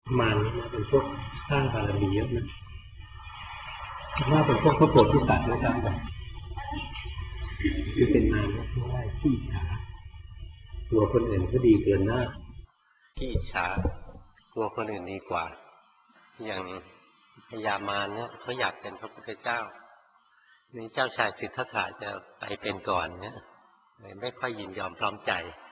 มารนี่นะเป็นพวกสร้างบารมีเยอะนะว่าเป็นพวกพระโพธิสัตว์ด้วยซ้ำไปคือเป็นมารไม่ได้ขี้ฉาตัวคนอื่นก็ดีเกินหน้าขี้ฉาตัวคนอื่นดีกว่าอย่างพญามารเนี่ยเขาอยากเป็นพระพุทธเจ้านี่เจ้าชายสิทธัตถะจะไปเป็นก่อนเนี่ยไม่ค่อยยินยอมพร้อมใจ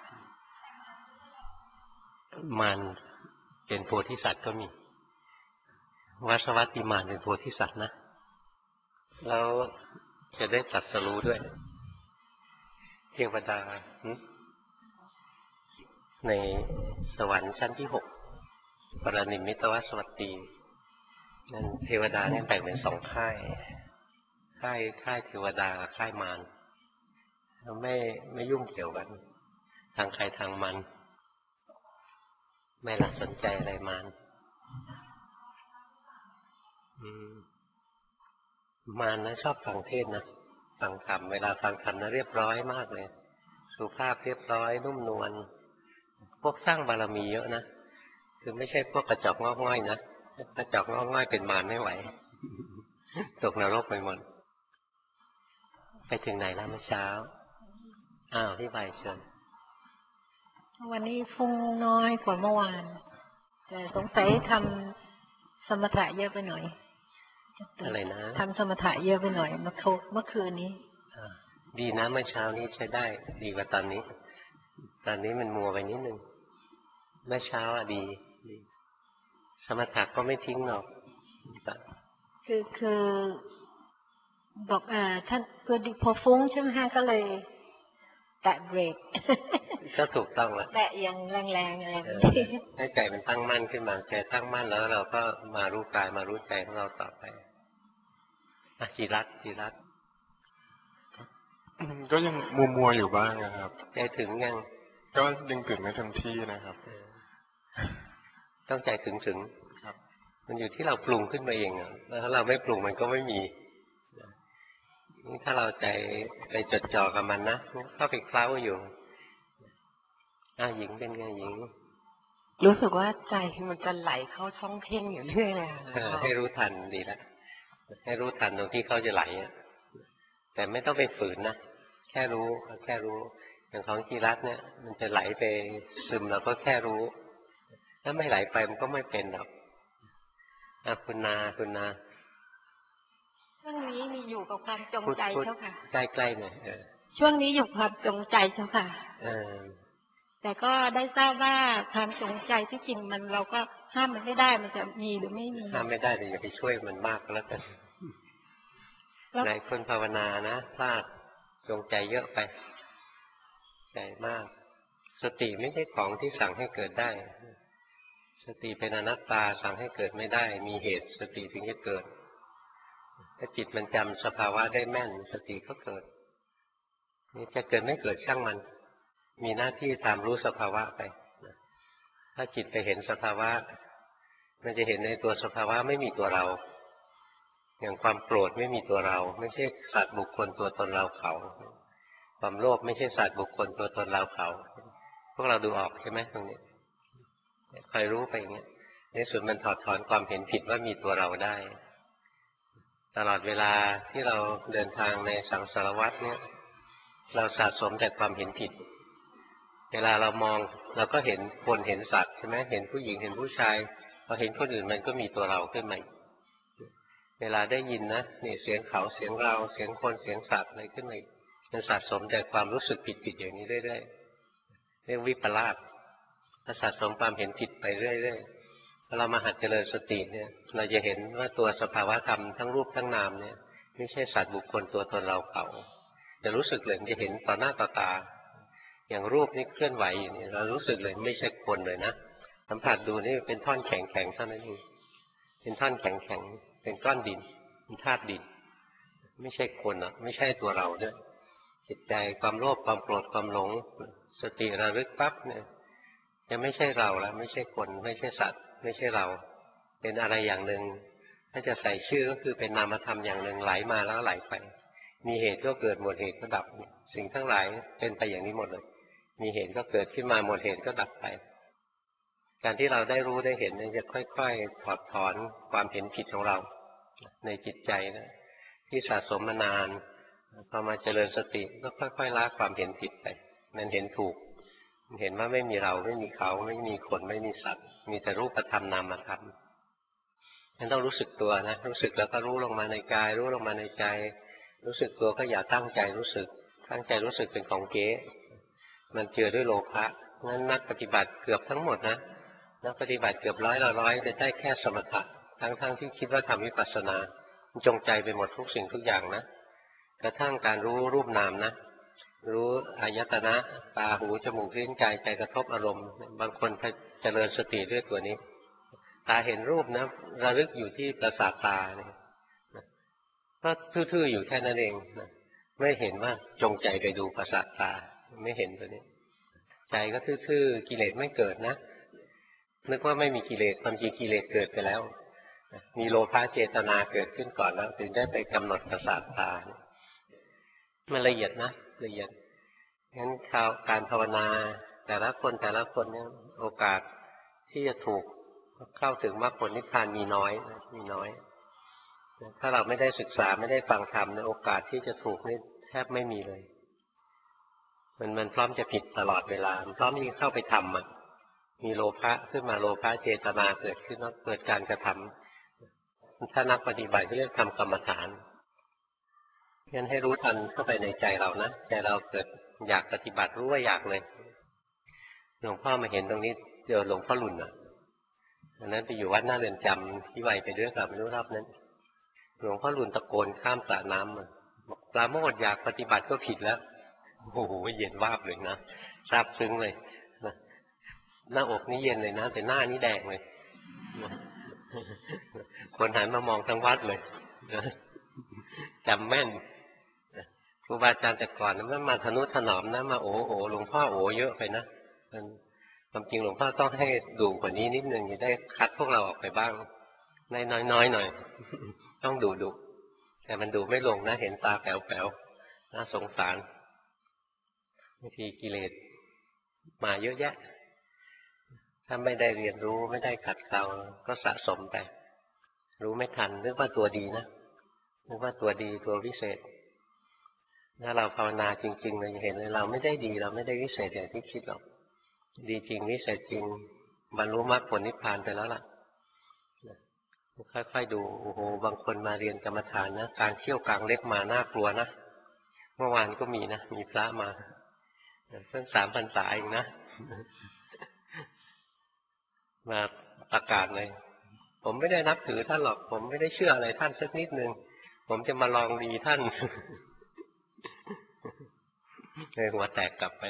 มารเป็นโพธิสัตว์ก็มีวัสวัตติมารเป็นโพธิสัตว์นะแล้วจะได้ตรัสรู้ด้วยเทวดาในสวรรค์ชั้นที่6ปรนิมมิตวสวัตตีนั่นเทวดาเนี่ยแบ่งเป็น2 ค่ายเทวดากับค่ายมารไม่ยุ่งเกี่ยวกันทางใครทางมันไม่ละสนใจอะไรมารมารนะชอบฟังเทศนะฟังธรรมเวลาฟังธรรมนะเรียบร้อยมากเลยสุภาพเรียบร้อยนุ่มนวลพวกสร้างบารมีเยอะนะคือไม่ใช่พวกกระจอกงอกง่อยนะกระจอกงอกง่อยเป็นมารไม่ไหวตกนรกไปหมดไปถึงไหนแล้วเมื่อเช้าพี่ใบเชิญวันนี้ฟุ้งน้อยกว่าเมื่อวานแต่สงสัยทำสมถะเยอะไปหน่อยอะไรนะทำสมถะเยอะไปหน่อยเมื่อคืนนี้ดีนะเมื่อเช้านี้ใช้ได้ดีกว่าตอนนี้มันมัวไปนิดนึงเมื่อเช้าดีสมถะก็ไม่ทิ้งหรอกคือบอกท่านพอฟุ้งใช่ไหมฮะก็เลยแตะเบรกก็ถูกต้องแล้วแตะอย่างแรงๆอะไรให้ใจมันตั้งมั่นขึ้นมาใจตั้งมั่นแล้วเราก็มารู้กายมารู้ใจของเราต่อไปจิรัตก็ยังมัวอยู่บ้างนะครับใจถึงยังก็ยังตื่นไม่เต็มที่นะครับต้องใจถึงครับมันอยู่ที่เราปรุงขึ้นมาเองแล้วถ้าเราไม่ปรุงมันก็ไม่มีนี่ถ้าเราใจไปจดจ่อกับมันนะเข้าไปเคล้าอยู่หญิงเป็นไงหญิงรู้สึกว่าใจมันจะไหลเข้าช่องเพ่งอยู่เรื่อยเลยให้รู้ทันดีแล้วให้รู้ทันตรงที่เขาจะไหลแต่ไม่ต้องไปฝืนนะแค่รู้อย่างของจิรัตเนี่ยมันจะไหลไปซึมเราก็แค่รู้ถ้าไม่ไหลไปมันก็ไม่เป็นหรอกคุณนาช่วงนี้มีอยู่กับความจงใจเจ้าค่ะใกล้ๆหน่อยช่วงนี้อยู่ความจงใจเจ้าค่ะแต่ก็ได้ทราบว่าความจงใจที่จริงมันเราก็ห้ามมันไม่ได้มันจะมีหรือไม่มีห้ามไม่ได้แต่อย่าไปช่วยมันมากก็แล้วกันหลายคนภาวนานะพลาดจงใจเยอะไปใจมากสติไม่ใช่ของที่สั่งให้เกิดได้สติเป็นอนัตตาสั่งให้เกิดไม่ได้มีเหตุสติถึงจะเกิดถ้าจิตมันจำสภาวะได้แม่นสติก็เกิดนี่จะเกิดไม่เกิดช่างมันมีหน้าที่ตามรู้สภาวะไปถ้าจิตไปเห็นสภาวะมันจะเห็นในตัวสภาวะไม่มีตัวเราอย่างความโกรธไม่มีตัวเราไม่ใช่สัตว์บุคคลตัวตนเราเขาความโลภไม่ใช่สัตว์บุคคลตัวตนเราเขาพวกเราดูออกใช่ไหมตรงนี้คอยรู้ไปอย่างเงี้ยในสุดมันถอดถอนความเห็นผิดว่ามีตัวเราได้ตลอดเวลาที่เราเดินทางในสังสารวัฏเนี่ยเราสะสมแต่ความเห็นผิดเวลาเรามองเราก็เห็นคนเห็นสัตว์ใช่ไหมเห็นผู้หญิงเห็นผู้ชายพอเห็นคนอื่นมันก็มีตัวเราขึ้นมาเวลาได้ยินนะนี่เสียงเขาเสียงเราเสียงคนเสียงสัตว์อะไรขึ้นมามันสะสมแต่ความรู้สึกผิดอย่างนี้เรื่อยๆเรียกวิปลาสถ้าสะสมความเห็นผิดไปเรื่อยๆพอเรามาหัดเจริญสติเนี่ยเราจะเห็นว่าตัวสภาวะธรรมทั้งรูปทั้งนามเนี่ยไม่ใช่สัตว์บุคคลตัวตนเราเขาจะรู้สึกเลยจะเห็นต่อหน้าต่อตาอย่างรูปนี้เคลื่อนไหวอยู่นี่เรารู้สึกเลยไม่ใช่คนเลยนะสัมผัสดูนี่เป็นท่อนแข็งๆเท่านั้นเองเป็นท่อนแข็งๆเป็นก้อนดินเป็นธาตุดินไม่ใช่คนอ่ะไม่ใช่ตัวเราด้วยจิตใจความโลภความโกรธความหลงสติระลึกปั๊บเนี่ยจะไม่ใช่เราแล้วไม่ใช่คนไม่ใช่สัตว์ไม่ใช่เราเป็นอะไรอย่างหนึ่งถ้าจะใส่ชื่อก็คือเป็นนามธรรมอย่างหนึ่งไหลมาแล้วไหลไปมีเหตุก็เกิดหมดเหตุก็ดับสิ่งทั้งหลายเป็นไปอย่างนี้หมดเลยมีเหตุก็เกิดขึ้นมาหมดเหตุก็ดับไปใจการที่เราได้รู้ได้เห็นเนี่ยจะค่อยๆถอดถอนความเห็นผิดของเราในจิตใจนะที่สะสมมานานพอมาเจริญสติก็ค่อยๆละความเห็นผิดไปมันเห็นถูกมันเห็นว่าไม่มีเราไม่มีเขาไม่มีคนไม่มีสัตว์มีแต่รูปธรรมนามธรรมมันต้องรู้สึกตัวนะรู้สึกแล้วก็รู้ลงมาในกายรู้ลงมาในใจรู้สึกตัวก็อย่าตั้งใจรู้สึกตั้งใจรู้สึกเป็นของเก๊มันเจือด้วยโลภะงั้นนักปฏิบัติเกือบทั้งหมดนะนักปฏิบัติเกือบร้อยจะได้แค่สมถะทั้งที่คิดว่าทำวิปัสสนาจงใจไปหมดทุกสิ่งทุกอย่างนะกระทั่งการรู้รูปนามนะรู้อายตนะตาหูจมูกลิ้นกายใจกระทบอารมณ์บางคนเจริญสติด้วยตัวนี้ตาเห็นรูปนะระลึกอยู่ที่ประสาทตาเนี่ยก็ทื่อๆอยู่แค่นั้นเองนะไม่เห็นว่าจงใจไปดูประสาทตาไม่เห็นตัวนี้ใจก็ทื่อๆกิเลสไม่เกิดนะนึกว่าไม่มีกิเลสความจริงกิเลสเกิดไปแล้วมีโลภะเจตนาเกิดขึ้นก่อนแล้วถึงได้ไปกำหนดประสาทตามันละเอียดนะละเอียดงั้นการภาวนาแต่ละคนเนี่ยโอกาสที่จะถูกเข้าถึงมรรคผลนิพพานมีน้อยถ้าเราไม่ได้ศึกษาไม่ได้ฟังธรรมในโอกาสที่จะถูกนี่แทบไม่มีเลยมันพร้อมจะผิดตลอดเวลาพร้อมที่จะเข้าไปทำมีโลภะขึ้นมาโลภะเจตนาเกิดขึ้นแล้วเกิดการกระทำถ้านักปฏิบัติเรียกทำกรรมฐานงั้นให้รู้ทันเข้าไปในใจเรานะใจเราเกิดอยากปฏิบัติรู้ว่าอยากเลยหลวงพ่อมาเห็นตรงนี้เจอหลวงพ่อหลุนอันนั้นไปอยู่วัดหน้าเรือนจำที่ไวไปด้วยกับไม่รู้รอบนั้นหลวงพ่อหลุนตะโกนข้ามสระน้ำบอกปราโมทอยากปฏิบัติก็ผิดแล้วโอ้โหเย็นวาบเลยนะซาบซึ้งเลยนะหน้าอกนี้เย็นเลยนะแต่หน้านี้แดงเลยคนหันมามองทั้งวัดเลยจำแม่นครูบาอาจารย์แต่ก่อนนั้นมาทนุถนอมนะมาโอ้หลวงพ่อโอ้เยอะไปนะความจริงหลวงพ่อต้องให้ดุกว่านี้นิดนึงจะได้คัดพวกเราออกไปบ้างน้อยหน่อยต้องดุแต่มันดุไม่ลงนะเห็นตาแป๋วๆน่าสงสารบางทีกิเลสมาเยอะแยะถ้าไม่ได้เรียนรู้ไม่ได้ขัดเกลาก็สะสมไปรู้ไม่ทันนึกว่าตัวดีนะนึกว่าตัวดีตัววิเศษถ้าเราภาวนาจริงๆเราจะเห็นเลยเราไม่ได้ดีเราไม่ได้วิเศษอย่างที่คิดหรอกดีจริงวิเศษจริงบรรลุมรรคผลนิพพานไปแล้วล่ะค่อยๆดูโอ้โหบางคนมาเรียนกรรมฐานนะการเที่ยวกลางเล็บมาน่ากลัวนะเมื่อวานก็มีนะมีพระมาเพิ่ง3 พรรษาเองนะมาประกาศเลยผมไม่ได้นับถือท่านหรอกผมไม่ได้เชื่ออะไรท่านสักนิดนึงผมจะมาลองดีท่านเลยหัวแตกกลับไป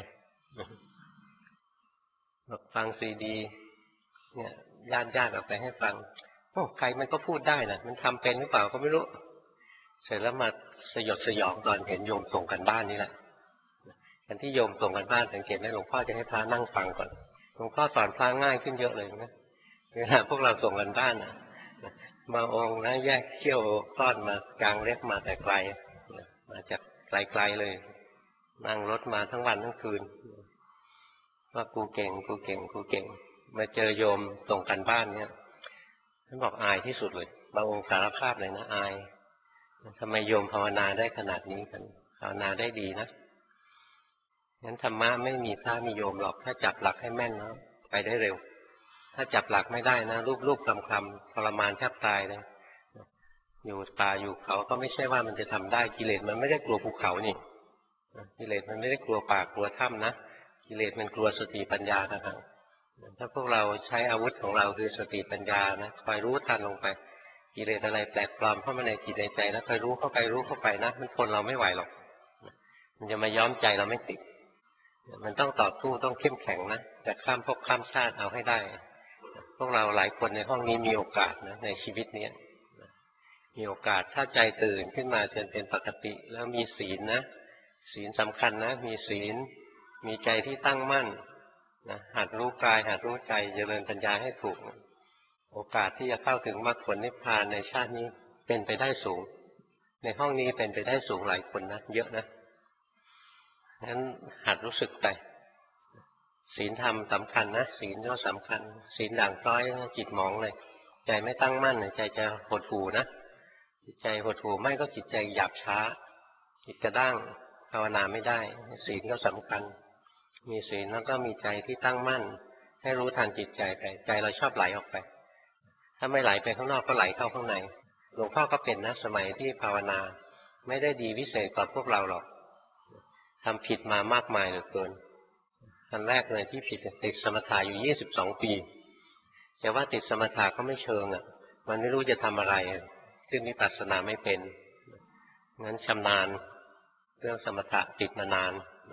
ฟังซีดีเนี่ยญาติออกไปให้ฟังโอ้ใครมันก็พูดได้นะมันทำเป็นหรือเปล่าก็ไม่รู้เสร็จแล้วมาสยดสยองตอนเห็นโยมส่งกันบ้านนี่แหละการที่โยมส่งกันบ้านสังเกตไหมหลวงพ่อจะให้พระนั่งฟังก่อนหลวงพ่อสอนพระง่ายขึ้นเยอะเลยนะเวลาพวกเราส่งกันบ้านมาองค์นะแยกเขี้ยวต้อนมากลางเล็บมาแต่ไกลมาจากไกลๆเลยนั่งรถมาทั้งวันทั้งคืนว่ากูเก่งมาเจอโยมส่งกันบ้านเนี่ยท่านบอกอายที่สุดเลยบางองค์สารภาพเลยนะอายทำไมโยมภาวนาได้ขนาดนี้กันภาวนาได้ดีนะงั้นธรรมะไม่มีพระมีโยมหรอกถ้าจับหลักให้แม่นแล้วไปได้เร็วถ้าจับหลักไม่ได้นะรูปคำทรมานแทบตายเลยอยู่ป่าอยู่เขาก็ไม่ใช่ว่ามันจะทำได้กิเลสมันไม่ได้กลัวภูเขานี่กิเลสมันไม่ได้กลัวป่ากลัวถ้ำนะกิเลสมันกลัวสติปัญญาต่างหากถ้าพวกเราใช้อาวุธของเราคือสติปัญญานะคอยรู้ทันลงไปกิเลสอะไรแปลกปลอมเข้ามาในจิตในใจแล้วคอยรู้เข้าไปนะมันทนเราไม่ไหวหรอกมันจะมาย้อมใจเราไม่ติดมันต้องต่อสู้ต้องเข้มแข็งนะแต่ข้ามภพข้ามชาติเอาให้ได้พวกเราหลายคนในห้องนี้มีโอกาสนะในชีวิตนี้มีโอกาสถ้าใจตื่นขึ้นมาจนเป็นปกติแล้วมีศีลนะศีลสำคัญนะมีศีลมีใจที่ตั้งมั่นนะหัดรู้กายหัดรู้ใจเจริญปัญญาให้ถูกโอกาสที่จะเข้าถึงมรรคผลนิพพานในชาตินี้เป็นไปได้สูงในห้องนี้เป็นไปได้สูงหลายคนนะเยอะนะงั้นหัดรู้สึกไปศีลธรรมสำคัญนะศีลก็สำคัญศีลด่างพร้อยจิตหมองเลยใจไม่ตั้งมั่นใจจะหดหู่นะจิตใจหดหู่ไม่ก็จิตใจหยาบช้าจิตกระด้างภาวนาไม่ได้ศีลก็สำคัญมีศีลแล้วก็มีใจที่ตั้งมั่นให้รู้ทันจิตใจไปใจเราชอบไหลออกไปถ้าไม่ไหลไปข้างนอกก็ไหลเข้าข้างในหลวงพ่อก็เป็นนะสมัยที่ภาวนาไม่ได้ดีวิเศษกว่าพวกเราหรอกทำผิดมามากมายเหลือเกินอันแรกเลยที่ผิดติดสมถะอยู่22 ปีแต่ว่าติดสมถะก็ไม่เชิงอ่ะมันไม่รู้จะทำอะไรขึ้นวิปัสสนาไม่เป็นงั้นชำนาญเรื่องสมถะติดมานาน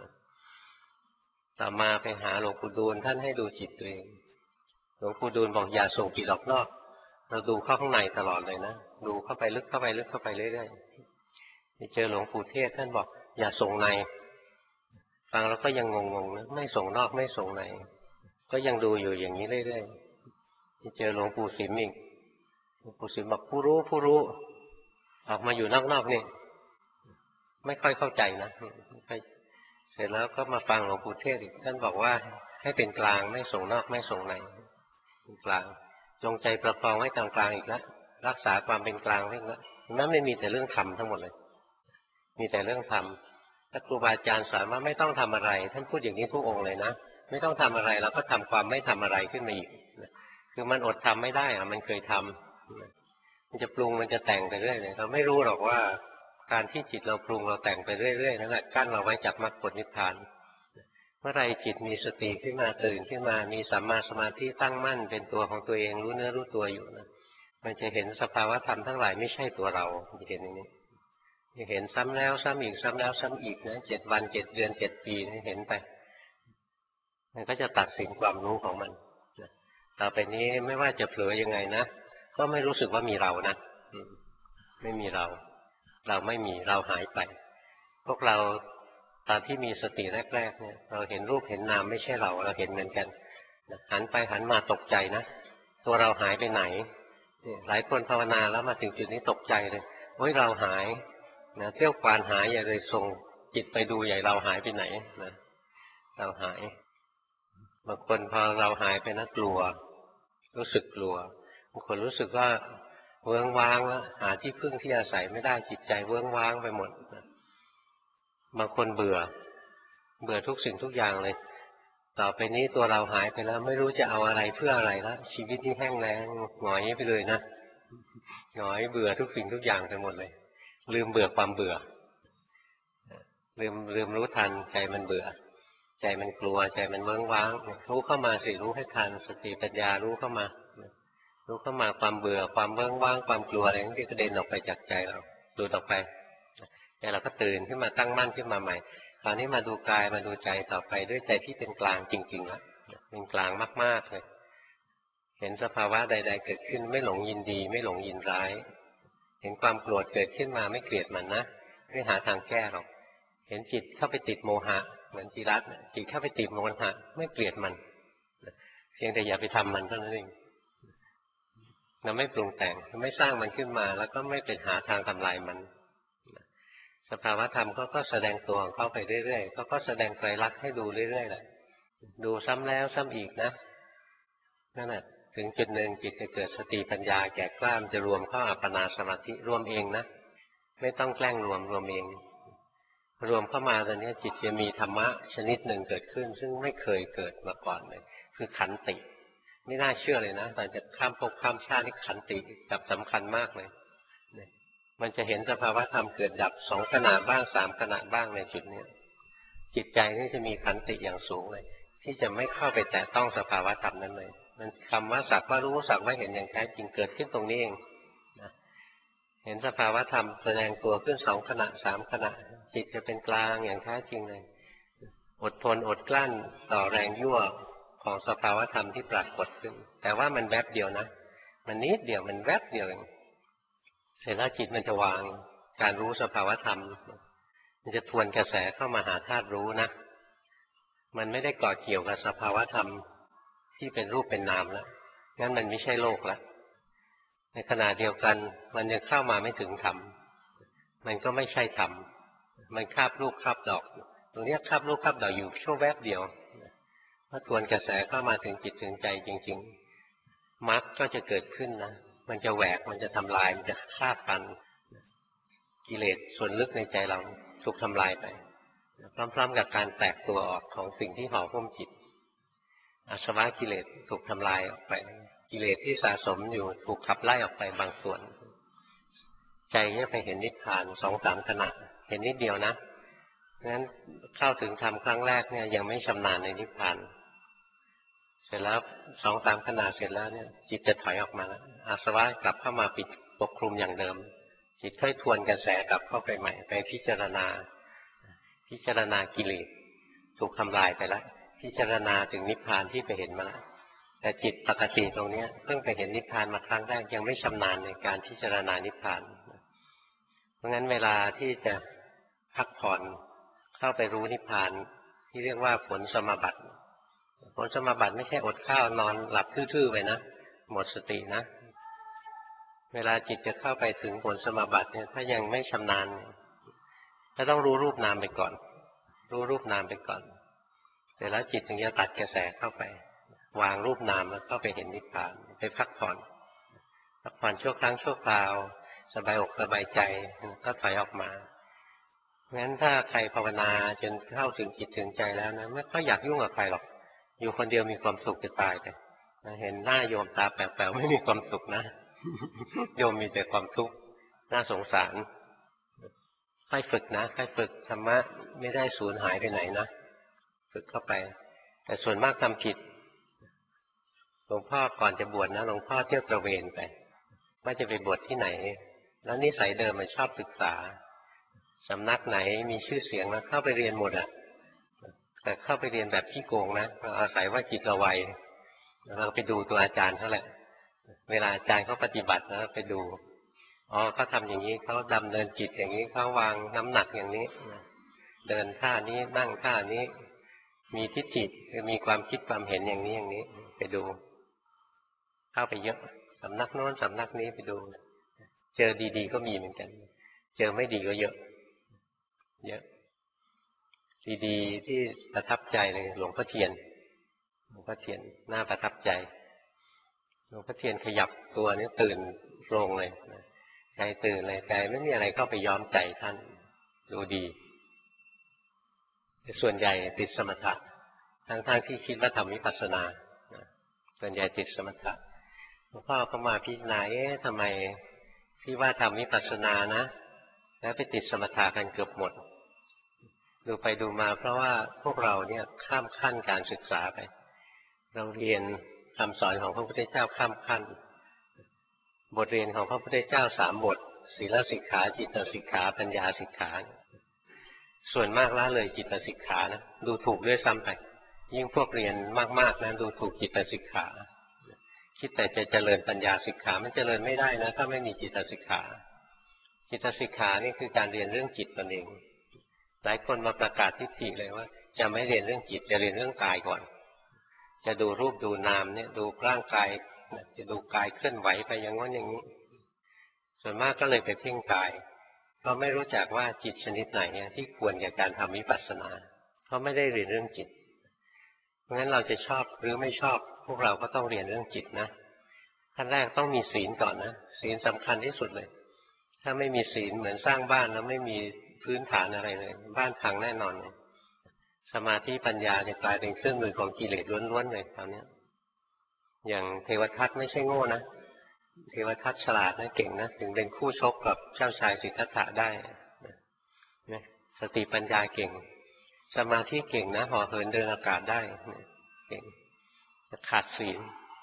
ต่อมาไปหาหลวงปู่ดูลท่านให้ดูจิตตัวเองหลวงปู่ดูลบอกอย่าส่งจิตออกนอกเราดูเข้าข้างในตลอดเลยนะดูเข้าไปลึกเข้าไปลึกเข้าไปเรื่อยๆไปเจอหลวงปู่เทศท่านบอกอย่าส่งในฟังแล้วก็ยังงงๆนะไม่ส่งนอกไม่ส่งในก็ยังดูอยู่อย่างนี้เรื่อยๆไปเจอหลวงปู่สิมอีกหลวงปู่สิมบอกผู้รู้ออกมาอยู่นอกๆนี่ไม่ค่อยเข้าใจนะเสร็จแล้วก็มาฟังหลวงปู่เทศอีกท่านบอกว่าให้เป็นกลางไม่ส่งนอกไม่ส่งในเป็นกลางจงใจประคองไว้กลางๆอีกแล้วรักษาความเป็นกลางไว้แล้วนั้นไม่มีแต่เรื่องธรรมทั้งหมดเลยมีแต่เรื่องธรรมถ้าครูบาอาจารย์สอนว่าไม่ต้องทำอะไรท่านพูดอย่างนี้ทุกองค์เลยนะไม่ต้องทำอะไรเราก็ทำความไม่ทำอะไรขึ้นมาอีกคือมันอดทำไม่ได้อะมันเคยทำมันจะปรุงมันจะแต่งไปเรื่อยเลยเราไม่รู้หรอกว่าการที่จิตเราปรุงเราแต่งไปเรื่อยๆนั่นแหละกั้นเราไว้จากมรรคผลนิพพานเมื่อไรจิตมีสติขึ้นมาตื่นขึ้นมามีสัมมาสมาธิตั้งมั่นเป็นตัวของตัวเองรู้เนื้อรู้ตัวอยู่นะมันจะเห็นสภาวะธรรมทั้งหลายไม่ใช่ตัวเราจะเห็นอย่างนี้จะเห็นซ้ำแล้วซ้ำอีกซ้ำแล้วซ้ำอีกนะ7 วัน 7 เดือน 7 ปีเห็นไปมันก็จะตัดสินความรู้ของมันต่อไปนี้ไม่ว่าจะเผลอยังไงนะก็ไม่รู้สึกว่ามีเรานะไม่มีเราไม่มีเราหายไปพวกเราตอนที่มีสติแรกๆเนี่ยเราเห็นรูปเห็นนามไม่ใช่เราเห็นเหมือนกันหันไปหันมาตกใจนะตัวเราหายไปไหนหลายคนภาวนาแล้วมาถึงจุดนี้ตกใจเลยโอ้ยเราหายนะเที่ยวควานหายอย่าเลยส่งจิตไปดูใหญ่เราหายไปไหนนะเราหายบางคนพอเราหายไปนะกลัวรู้สึกกลัวบางคนรู้สึกว่าเวิ้งว้างแล้วหาที่พึ่งที่อาศัยไม่ได้จิตใจเวิ้งว้างไปหมดบางคนเบื่อทุกสิ่งทุกอย่างเลยต่อไปนี้ตัวเราหายไปแล้วไม่รู้จะเอาอะไรเพื่ออะไรแล้วชีวิตนี้แห้งแล้งหงอยไปเลยนะหงอยเบื่อทุกสิ่งทุกอย่างไปหมดเลยลืมเบื่อความเบื่อลืมรู้ทันใจมันเบื่อใจมันกลัวใจมันเวิ้งว้างรู้เข้ามาสิรู้ให้ทันสติปัญญารู้เข้ามาความเบื่อความเวิ้งว้างความกลัวอะไรที่กระเด็นออกไปจากใจเราดูออกไปแต่เราก็ตื่นขึ้นมาตั้งมั่นขึ้นมาใหม่คราวนี้มาดูกายมาดูใจต่อไปด้วยใจที่เป็นกลางจริงๆแล้วเป็นกลางมากๆเลยเห็นสภาวะใดๆเกิดขึ้นไม่หลงยินดีไม่หลงยินร้ายเห็นความโกรธเกิดขึ้นมาไม่เกลียดมันนะไม่หาทางแก้หรอกเห็นจิตเข้าไปติดโมหะเหมือนจิรัตจิตเข้าไปติดโมหะไม่เกลียดมันเพียงแต่อย่าไปทำมันเท่านั้นเองเราไม่ปรุงแต่งไม่สร้างมันขึ้นมาแล้วก็ไม่เป็นหาทางทำลายมันสภาวะธรรมก็แสดงตัวของเขาไปเรื่อยๆก็แสดงไตรลักษณ์ให้ดูเรื่อยๆแหละดูซ้ำแล้วซ้ำอีกนะนั่นแหละถึงจุดหนึ่งจิตจะเกิดสติปัญญาแก่กล้ามจะรวมเข้าอัปปนาสมาธิรวมเองนะไม่ต้องแกล้งรวมเองรวมเข้ามาตอนนี้จิตจะมีธรรมะชนิดหนึ่งเกิดขึ้นซึ่งไม่เคยเกิดมาก่อนเลยคือขันติไม่น่าเชื่อเลยนะแต่จะข้ามภพข้ามชาตินี่ขันติจับสำคัญมากเลยมันจะเห็นสภาวะธรรมเกิดดับ2 ขณะบ้าง3 ขณะบ้างในจุดนี้จิตใจนี่จะมีขันติอย่างสูงเลยที่จะไม่เข้าไปแตะต้องสภาวะธรรมนั้นเลยมันคำว่าสักว่ารู้สักว่าเห็นอย่างแท้จริงเกิดขึ้นตรงนี้เองเห็นสภาวะธรรมแสดงตัวขึ้น2 ขณะ3 ขณะจิตจะเป็นกลางอย่างแท้จริงเลยอดทนอดกลั้นต่อแรงยั่วของสภาวะธรรมที่ปรากฏขึ้นแต่ว่ามันแวบเดียวนะมันนิดเดียวมันแวบเดียวเองเสร็จแล้วจิตมันจะวางการรู้สภาวะธรรมมันจะทวนกระแสเข้ามาหาธาตุรู้นะมันไม่ได้เกาะเกี่ยวกับสภาวะธรรมที่เป็นรูปเป็นนามแล้วงั้นมันไม่ใช่โลกแล้วในขณะเดียวกันมันยังเข้ามาไม่ถึงธรรมมันก็ไม่ใช่ธรรมมันคาบรูปคาบดอกตรงนี้คาบรูปคาบดอกอยู่ชั่วแวบเดียวพอทวนกระแสเข้ามาถึงจิตถึงใจจริงๆมรรคก็จะเกิดขึ้นนะมันจะแหวกมันจะทำลายมันจะฆ่าฟันกิเลสส่วนลึกในใจเราถูกทำลายไปพร้อมๆกับการแตกตัวออกของสิ่งที่ห่อหุ้มจิตอาสวะกิเลสถูกทำลายออกไปกิเลสที่สะสมอยู่ถูกขับไล่ออกไปบางส่วนใจเนี่ยไปเห็นนิพพาน 2-3 ขณะเห็นนิดเดียวนะงั้นเข้าถึงธรรมครั้งแรกเนี่ยยังไม่ชำนาญในนิพพานเสร็จแล้ว 2-3 ขณะเสร็จแล้วเนี่ยจิตจะถอยออกมาแล้วอาสวะกลับเข้ามาปิดปกคลุมอย่างเดิมจิตค่อยทวนกระแสกลับเข้าไปใหม่ไปพิจารณากิเลสถูกทำลายไปแล้วพิจารณาถึงนิพพานที่ไปเห็นมาแล้วแต่จิตปกติตรงนี้เพิ่งไปเห็นนิพพานมาครั้งแรกยังไม่ชำนาญในการพิจารณานิพพานเพราะงั้นเวลาที่จะพักผ่อนเข้าไปรู้นิพพานที่เรียกว่าผลสมาบัติผลสมาบัติไม่ใช่อดข้าวนอนหลับทื่อๆไปนะหมดสตินะเวลาจิตจะเข้าไปถึงผลสมาบัติเนี่ยถ้ายังไม่ชำนาญก็ต้องรู้รูปนามไปก่อนรู้รูปนามไปก่อนแต่แล้วจิตถึงจะตัดกระแสเข้าไปวางรูปนามแล้วเข้าไปเห็นนิพพานไปพักผ่อนชั่วครั้งชั่วคราวสบายอกสบายใจก็ถอยออกมางั้นถ้าใครภาวนาจนเข้าถึงจิตถึงใจแล้วนะไม่ค่อยอยากยุ่งกับใครหรอกอยู่คนเดียวมีความสุขจะตายไปเห็นหน้าโยมตาแป๋วๆไม่มีความสุขนะโยมมีแต่ความทุกข์น่าสงสารค่อยฝึกนะค่อยฝึกธรรมะไม่ได้สูญหายไปไหนนะฝึกเข้าไปแต่ส่วนมากทำผิดหลวงพ่อก่อนจะบวชนะหลวงพ่อเที่ยวตระเวนไปว่าจะไปบวชที่ไหนแล้วนิสัยเดิมมันชอบศึกษาสำนักไหนมีชื่อเสียงแล้วเข้าไปเรียนหมดอ่ะแต่เข้าไปเรียนแบบขี้โกงนะเราอาศัยว่าจิตเราไวเราไปดูตัวอาจารย์เขาแหละเวลาอาจารย์เขาปฏิบัติแล้วไปดูอ๋อเขาทำอย่างนี้เขาดำเนินจิตอย่างนี้เขาวางน้ำหนักอย่างนี้เดินท่านี้นั่งท่านี้มีทิฏฐิมีความคิดความเห็นอย่างนี้ไปดูเข้าไปเยอะสำนักโน้นสำนักนี้ไปดูเจอดีๆก็มีเหมือนกันเจอไม่ดีก็เยอะดีๆที่ประทับใจเลยหลวงพ่อเทียนน่าประทับใจหลวงพ่อเทียนขยับตัวนี้ตื่นโปร่งเลยใจตื่นเลยใจไม่มีอะไรเข้าไปย้อมใจท่านดูดีส่วนใหญ่ติดสมถะทั้งที่คิดว่าทำวิปัสสนาส่วนใหญ่ติดสมถะหลวงพ่อก็มาพิจารณาทำไมที่ว่าทำวิปัสสนานะแล้วไปติดสมถะกันเกือบหมดดูไปดูมาเพราะว่าพวกเราเนี่ยข้ามขั้นการศึกษาไปเราเรียนคำสอนของพระพุทธเจ้าข้ามขั้นบทเรียนของพระพุทธเจ้า3 บทศีลสิกขาจิตสิกขาปัญญาสิกขาส่วนมากละเลยจิตสิกขานะดูถูกด้วยซ้ำไปยิ่งพวกเรียนมากๆนะดูถูกจิตสิกขาคิดแต่จะเจริญปัญญาสิกขามันเจริญไม่ได้นะถ้าไม่มีจิตสิกขาจิตสิกขานี่คือการเรียนเรื่องจิตตนเองหลายคนมาประกาศทิฏฐิเลยว่าจะไม่เรียนเรื่องจิตจะเรียนเรื่องกายก่อนจะดูรูปดูนามเนี่ยดูร่างกายจะดูกายเคลื่อนไหวไปอย่างนั้นอย่างนี้ส่วนมากก็เลยไปเพ่งกายเพราะไม่รู้จักว่าจิตชนิดไหนที่ควรแก่การทำวิปัสสนาเพราะไม่ได้เรียนเรื่องจิตเพราะงั้นเราจะชอบหรือไม่ชอบพวกเราก็ต้องเรียนเรื่องจิตนะขั้นแรกต้องมีศีลก่อนนะศีลสำคัญที่สุดเลยถ้าไม่มีศีลเหมือนสร้างบ้านแล้วไม่มีพื้นฐานอะไรเลยบ้านพังแน่นอนเลยสมาธิปัญญาจะกลายเป็นเครื่องมือของกิเลสล้วนๆเลยตอนนี้อย่างเทวทัตไม่ใช่โง่นะเทวทัตฉลาดนะเก่งนะถึงเป็นคู่ชกกับเจ้าชายสิทธัตถะได้นะสติปัญญาเก่งสมาธิเก่งนะห่อเหินเดินอากาศได้เก่งขาดศีล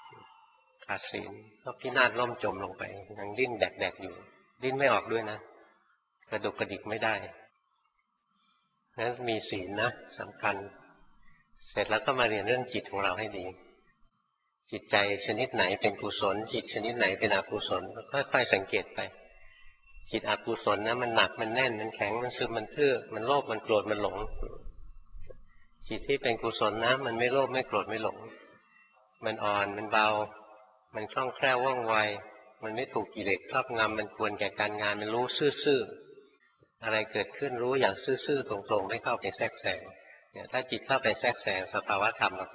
ก็พินาศล่มจมลงไปยังดิ้นแดกๆอยู่ดิ้นไม่ออกด้วยนะกระดุกกระดิกไม่ได้นั้นมีศีลนะสำคัญเสร็จแล้วก็มาเรียนเรื่องจิตของเราให้ดีจิตใจชนิดไหนเป็นกุศลจิตชนิดไหนเป็นอกุศลค่อยๆสังเกตไปจิตอกุศลนะมันหนักมันแน่นมันแข็งมันซึมมันทื่อมันโลภมันโกรธมันหลงจิตที่เป็นกุศลนะมันไม่โลภไม่โกรธไม่หลงมันอ่อนมันเบามันคล่องแคล่วว่องไวมันไม่ถูกกิเลสครอบงำมันควรแก่การงานมันรู้ซื่อๆอะไรเกิดขึ้นรู้อย่างซื่อๆตรงๆไม่เข้าไปแทรกแซงเนี่ยถ้าจิตเข้าไปแทรกแซงสภาวะธรรมแล้วก็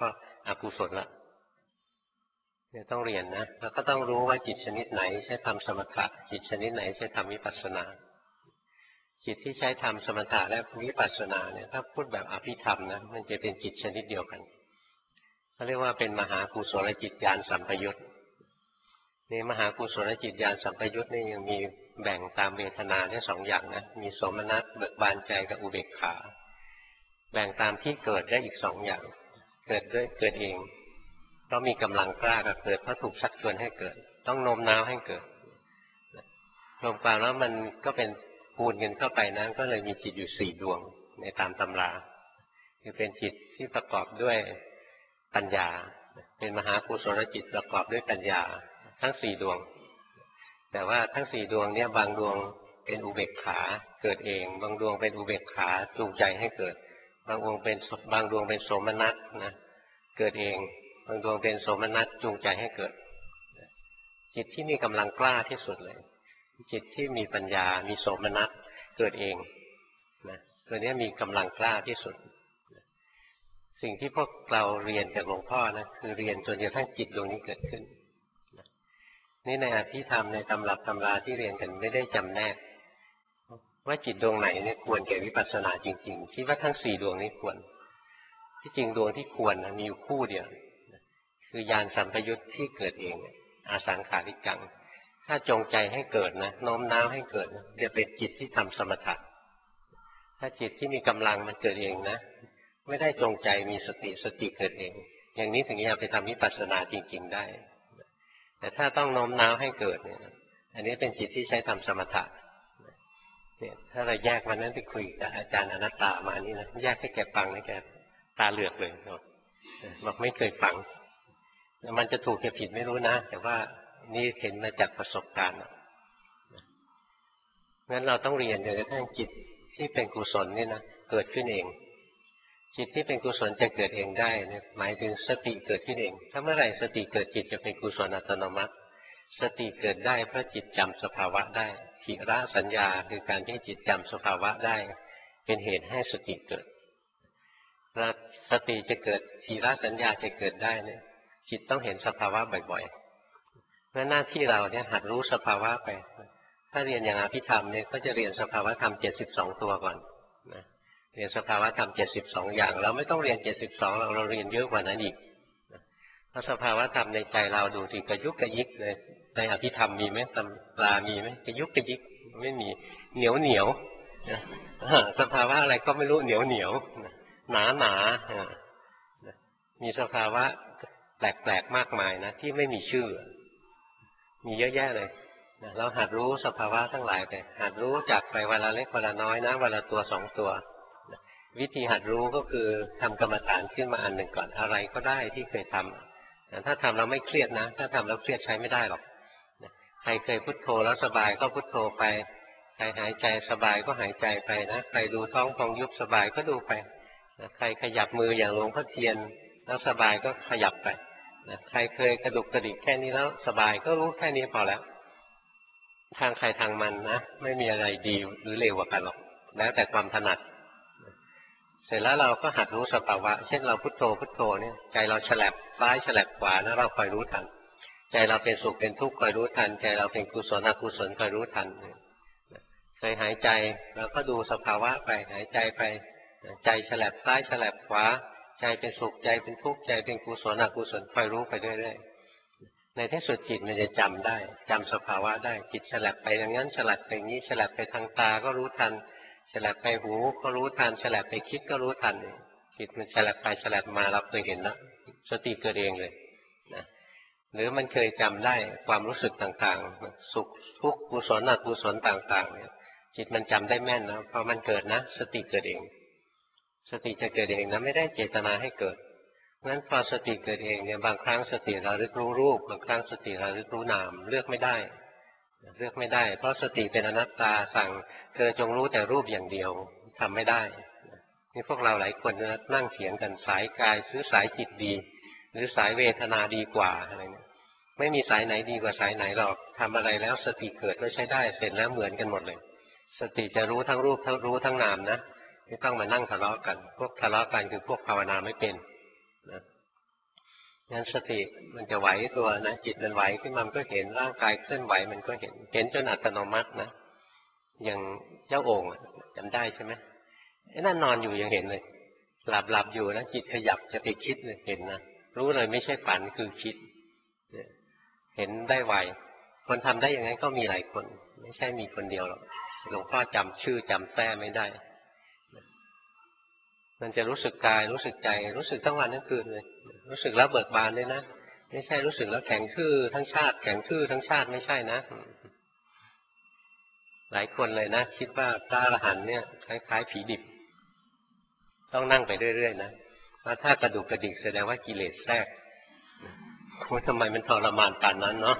อกุศลละเนี่ยต้องเรียนนะแล้วก็ต้องรู้ว่าจิตชนิดไหนใช้ทำสมถะจิตชนิดไหนใช้ทำวิปัสสนาจิตที่ใช้ทำสมถะและวิปัสสนาเนี่ยถ้าพูดแบบอภิธรรมนะมันจะเป็นจิตชนิดเดียวกันเขาเรียกว่าเป็นมหากุศลจิตญาณสัมปยุตนี่มหากุศลจิตญาณสัมปยุตนี่ยังมีแบ่งตามเวทนาได้สองอย่างนะมีโสมนัสเบิกบานใจกับอุเบกขาแบ่งตามที่เกิดได้อีกสองอย่างเกิดเองเพราะมีกำลังกล้ากับเกิดเพราะถูกชักชวนให้เกิดต้องโน้มน้าวให้เกิดรวมความแล้วมันก็เป็นคูณกันเข้าไปนั้นก็เลยมีจิตอยู่สี่ดวงในตามตำราคือเป็นจิตที่ประกอบด้วยปัญญาเป็นมหากุศลจิตประกอบด้วยปัญญาทั้งสี่ดวงแต่ว่าทั้งสี่ดวงเนี่ยบางดวงเป็นอุเบกขาเกิดเองบางดวงเป็นอุเบกขาจูงใจให้เกิดบางดวงเป็นโสมนัสนะเกิดเองบางดวงเป็นโสมนัสจูงใจให้เกิดจิตที่มีกำลังกล้าที่สุดเลยจิตที่มีปัญญามีโสมนัสเกิดเองนะตัวนี้มีกำลังกล้าที่สุดสิ่งที่พวกเราเรียนจากหลวงพ่อนะคือเรียนจนกระทั่งจิตดวงนี้เกิดขึ้นนี่ในอภิธรรมในตำรับตำราที่เรียนกันไม่ได้จำแนกว่าจิตดวงไหนเนี่ยควรแก่วิปัสสนาจริงๆคิดว่าทั้งสี่ดวงนี้ควรที่จริงดวงที่ควรนะมีอยู่คู่เดียวคือญาณสัมปยุตที่เกิดเองอาสังขาริกังถ้าจงใจให้เกิดนะโน้มน้าวให้เกิดจะเป็นจิตที่ทำสมถะถ้าจิตที่มีกำลังมันเกิดเองนะไม่ได้จงใจมีสติเกิดเองอย่างนี้ถึงจะไปทำวิปัสสนาจริงๆได้แต่ถ้าต้องโน้มน้าวให้เกิดเนี่ยอันนี้เป็นจิตที่ใช้ทำสมถะเนี่ยถ้าเราแยกวันนั้นที่คุยกับอาจารย์อนัตตามานี่นะแยกให้แกฟังให้แกตาเหลือกเลยบอกไม่เคยฟังมันจะถูกจะผิดไม่รู้นะแต่ว่านี่เห็นมาจากประสบการณ์งั้นเราต้องเรียนจนกระทั่งจิตที่เป็นกุศลนี่นะเกิดขึ้นเองจิตที่เป็นกุศลจะเกิดเองได้เนี่ยหมายถึงสติเกิดขึ้นเองถ้าเมื่อไหร่สติเกิดจิตจะเป็นกุศลอัตโนมัติสติเกิดได้เพราะจิตจำสภาวะได้ทิระสัญญาคือการที่จิตจำสภาวะได้เป็นเหตุให้สติเกิดถ้าสติจะเกิดทิระสัญญาจะเกิดได้เนี่ยจิตต้องเห็นสภาวะบ่อยๆเพราะหน้าที่เราเนี่ยหัดรู้สภาวะไปถ้าเรียนอย่างอภิธรรมเนี่ยก็จะเรียนสภาวะธรรม72ตัวก่อนนะเรียนสภาวะธรรม72อย่างเราไม่ต้องเรียน72เราเรียนเยอะกว่านั้นอีกเพราะสภาวะธรรมในใจเราดูสิกระยุกกระยิกเลยในอภิธรรมมีไหมตำรามีไหมกระยุกกระยิกไม่มีเหนียวสภาวะอะไรก็ไม่รู้เหนียวหนามีสภาวะแปลกๆมากมายนะที่ไม่มีชื่อมีเยอะแยะเลยเราหัดรู้สภาวะทั้งหลายไปหัดรู้จักไปวันละเล็กวันละน้อยนะวันละตัวสองตัววิธีหัดรู้ก็คือทำกรรมฐานขึ้นมาอันหนึ่งก่อนอะไรก็ได้ที่เคยทำถ้าทำแล้วไม่เครียดนะถ้าทำแล้วเครียดใช้ไม่ได้หรอกใครเคยพุทโธแล้วสบายก็พุทโธไปใครหายใจสบายก็หายใจไปนะใครดูท้องพองยุบสบายก็ดูไปใครขยับมืออย่างหลวงพ่อเทียนแล้วสบายก็ขยับไปใครเคยกระดุกกระดิกแค่นี้แล้วสบายก็รู้แค่นี้พอแล้วทางใครทางมันนะไม่มีอะไรดีหรือเลวกว่ากันหรอกแล้วแต่ความถนัดเสร็จแล้วเราก็หัดรู้สภาวะเช่นเราพุทโธเนี่ยใจเราฉลับซ้ายฉลับขวานะเราคอยรู้ทันใจเราเป็นสุขเป็นทุกข์คอยรู้ทันใจเราเป็นกุศลอกุศลคอยรู้ทันเคยหายใจแล้วก็ดูสภาวะไปหายใจไปใจฉลับซ้ายฉลับขวาใจเป็นสุขใจเป็นทุกข์ใจเป็นกุศลอกุศลคอยรู้ไปเรื่อยๆในที่สุดจิตมันจะจำได้จำสภาวะได้จิตฉลับไปอย่างนั้นฉลับไปอย่างนี้ฉลับไปทางตาก็รู้ทันฉลับไปหูก็รู้ทันฉลับไปคิดก็รู้ทันจิตมันฉลับไปฉลับมาเราเคยเห็นแล้วสติเกิดเองเลยนะหรือมันเคยจำได้ความรู้สึกต่างๆสุขทุกข์กุศลอกุศลต่างๆเนี่ยจิตมันจำได้แม่นนะพอมันเกิดนะสติเกิดเองสติจะเกิดเองนะไม่ได้เจตนาให้เกิดงั้นพอสติเกิดเองเนี่ยบางครั้งสติระลึกรู้รูปบางครั้งสติระลึกรู้นามเลือกไม่ได้เพราะสติเป็นอนัตตาสั่งเธอจงรู้แต่รูปอย่างเดียวทำไม่ได้นี่พวกเราหลายคนนั่งเถียงกันสายกายหรือสายจิตดีหรือสายเวทนาดีกว่าอะไรเนี่ยไม่มีสายไหนดีกว่าสายไหนหรอกทำอะไรแล้วสติเกิดแล้วใช้ได้เสร็จแล้วเหมือนกันหมดเลยสติจะรู้ทั้งรูปทั้งรู้ทั้งนามนะไม่ต้องมานั่งทะเลาะกันพวกทะเลาะกันคือพวกภาวนาไม่เป็นนะงั้นสติมันจะไหวตัวนะจิตมันไหวขึ้นมามันก็เห็นร่างกายเคลื่อนไหวมันก็เห็นจนอัตโนมัตินะอย่างเจ้าโอ่งจำได้ใช่ไหมไอ้นั่นนอนอยู่ยังเห็นเลยหลับอยู่นะจิตขยับจะไปคิดเลยเห็นนะรู้เลยไม่ใช่ฝันคือคิดเห็นได้ไวคนทำได้อย่างนั้นก็มีหลายคนไม่ใช่มีคนเดียวหรอกหลวงพ่อจำชื่อจำแท้ไม่ได้มันจะรู้สึกกายรู้สึกใจรู้สึกทั้งวันทั้งคืนเลยรู้สึกแล้วเบิกบานด้วยนะไม่ใช่รู้สึกแล้วแข็งทื่อทั้งชาติแข็งทื่อทั้งชาติไม่ใช่นะหลายคนเลยนะคิดว่าพระอรหันต์เนี่ยคล้ายๆผีดิบต้องนั่งไปเรื่อยๆนะเพราะถ้ากระดูกกระดิกแสดงว่ากิเลสแทรกว่าทำไมมันทรมานปานนั้นเนาะ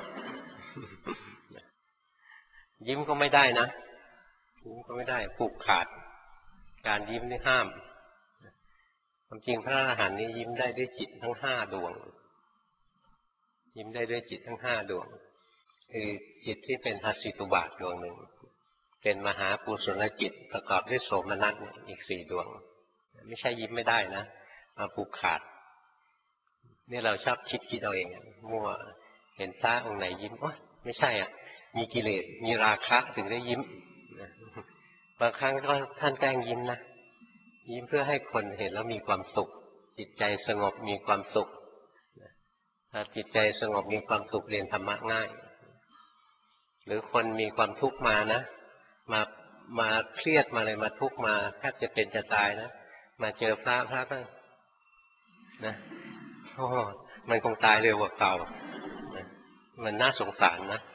ยิ้มก็ไม่ได้นะยิ้มก็ไม่ได้ผูกขาดการยิ้มนี่ห้ามความจริงพระอรหันต์นี่ยิ้มได้ด้วยจิตทั้ง5 ดวงยิ้มได้ด้วยจิตทั้ง5 ดวงคือจิตที่เป็นทัสสิตุบาทดวงหนึ่งเป็นมหากุศลจิตประกอบด้วยโสมนัสอีก4 ดวงไม่ใช่ยิ้มไม่ได้นะมาผูกขาดนี่เราชอบคิดเอาเองมั่วเห็นพระองค์ไหนยิ้มโอ๊ยไม่ใช่อ่ะมีกิเลสมีราคะถึงได้ยิ้มบางครั้งก็ท่านแกล้งยิ้มนะยิ้มเพื่อให้คนเห็นแล้วมีความสุขจิตใจสงบมีความสุขถ้าจิตใจสงบมีความสุขเรียนธรรมะง่ายหรือคนมีความทุกข์มานะมาเครียดมาเลยมาทุกข์มาแทบจะเป็นจะตายนะมาเจอพระก็นะโอ้มันคงตายเร็วกว่าเก่านะมันน่าสงสารนะ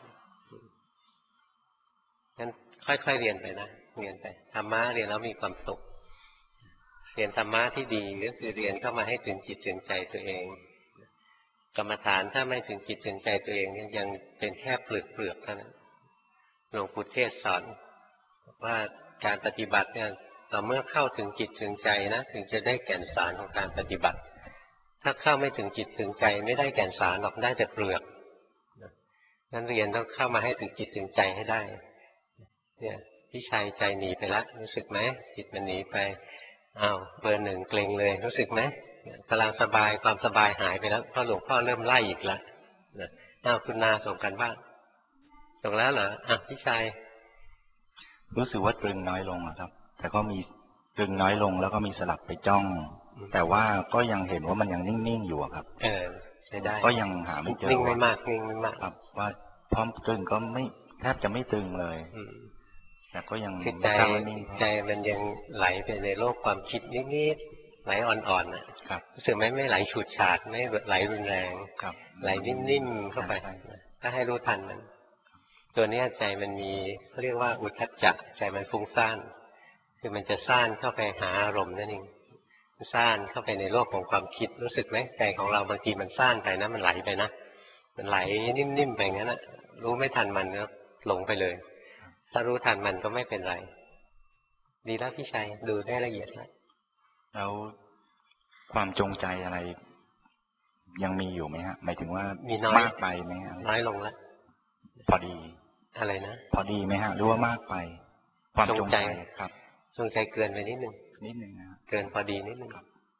งั้นค่อยๆเรียนไปนะเรียนไปธรรมะเรียนแล้วมีความสุขเรียนธรรมะที่ดีก็คือเรียนเข้ามาให้ถึงจิตถึงใจตัวเองกรรมฐานถ้าไม่ถึงจิตถึงใจตัวเองยังเป็นแค่เปลือกเท่านั้นหลวงปู่เทศสอนว่าการปฏิบัติเนี่ยต่อเมื่อเข้าถึงจิตถึงใจนะถึงจะได้แก่นสารของการปฏิบัติถ้าเข้าไม่ถึงจิตถึงใจไม่ได้แก่นสารหรอกได้แต่เปลือกนั้นเรียนต้องเข้ามาให้ถึงจิตถึงใจให้ได้เนี่ยพี่ชัยใจหนีไปแล้วรู้สึกไหมจิตมันหนีไปอ้าวเบอร์ 1เกร็งเลยรู้สึกไหมกำลังสบายความสบายหายไปแล้วเพราะหลวงพ่อเริ่มไล่อีกแล้วอ้าวคุณนาส่งกันบ้างส่งแล้วเหรออ่ะพี่ชัยรู้สึกว่าตรึงน้อยลงครับแต่ก็มีตรึงน้อยลงแล้วก็มีสลับไปจ้องแต่ว่าก็ยังเห็นว่ามันยังนิ่งๆอยู่ครับไม่ได้ก็ยังหาไม่เจอนิ่งไม่มากนิ่งไม่มากครับว่าพร้อมตรึงก็ไม่แทบจะไม่ตรึงเลยแต่ก็ยังใจมันยังไหลไปในโลกความคิดนิดๆไหลอ่อนๆนะครับรู้สึกไม่ไหลฉูดฉาดไม่ไหลรุนแรงไหลนิ่มๆเข้าไปถ้าให้รู้ทันมันตัวนี้ใจมันมีเขาเรียกว่าอุทธัจจะใจมันฟุ้งซ่านคือมันจะซ่านเข้าไปหาอารมณ์นั่นเองซ่านเข้าไปในโลกของความคิดรู้สึกไหมใจของเราบางทีมันซ่านไปนะมันไหลไปนะมันไหลนิ่มๆไปงั้นนะรู้ไม่ทันมันก็หลงไปเลยถ้ารู้ทันมันก็ไม่เป็นไรดีแล้วพี่ชัยดูได้ละเอียดแล้วความจงใจอะไรยังมีอยู่ไหมฮะหมายถึงว่ามีน้อยมากไปไหมฮะน้อยลงแล้วพอดีอะไรนะพอดีไหมฮะหรือว่ามากไปความจงใจครับจงใจเกินไปนิดนึงนะเกินพอดีนิดนึง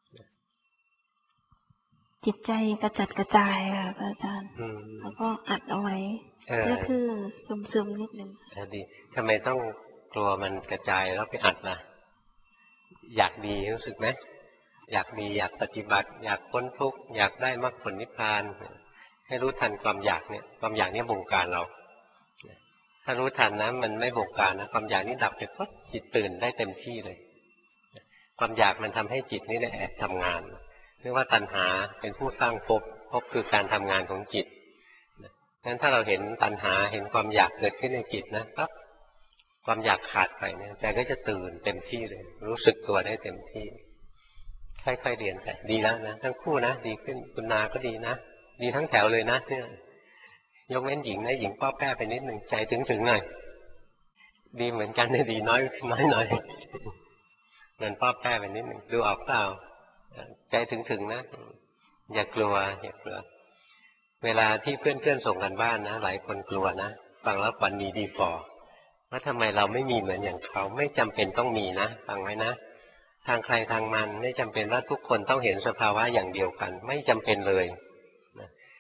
จิตใจกระจัดกระจายค่ะอาจารย์แล้วก็อัดเอาไว้ก็คือซึมๆนิดนึงดีทำไมต้องกลัวมันกระจายแล้วไปอัดล่ะอยากดีรู้สึกไหมอยากดีอยากปฏิบัติอยากพ้นทุกข์อยากได้มรรคผลนิพพานให้รู้ทันความอยากเนี่ยความอยากเนี่ยบงการเราถ้ารู้ทันนะมันไม่บงการนะความอยากนี่ดับไปก็จิตตื่นได้เต็มที่เลยความอยากมันทำให้จิตนี่ได้แอบทำงานเรียกว่าตัณหาเป็นผู้สร้างภพคือการทำงานของจิตงั้นถ้าเราเห็นตัณหาเห็นความอยากเกิดขึ้นในจิตนะปั๊บความอยากขาดไปเนี่ยใจก็จะตื่นเต็มที่เลยรู้สึกตัวได้เต็มที่ค่อยๆเรียนไปดีแล้วนะทั้งคู่นะดีขึ้นคุณนาก็ดีนะดีทั้งแถวเลยนะเนี่ยยกเว้นหญิงนะหญิงป้อแป้ไปนิดหนึ่งใจถึงหน่อยดีเหมือนกันนะดีน้อยหน่อยเงินป้อแป้ไปนิดหนึ่งดูออกเปล่าใจถึงนะอย่ากลัวเวลาที่เพื่อนส่งกันบ้านนะหลายคนกลัวนะฟังแล้ววันนี้ดีฟอร์ว่าทำไมเราไม่มีเหมือนอย่างเขาไม่จำเป็นต้องมีนะฟังไว้นะทางใครทางมันไม่จำเป็นว่าทุกคนต้องเห็นสภาวะอย่างเดียวกันไม่จำเป็นเลย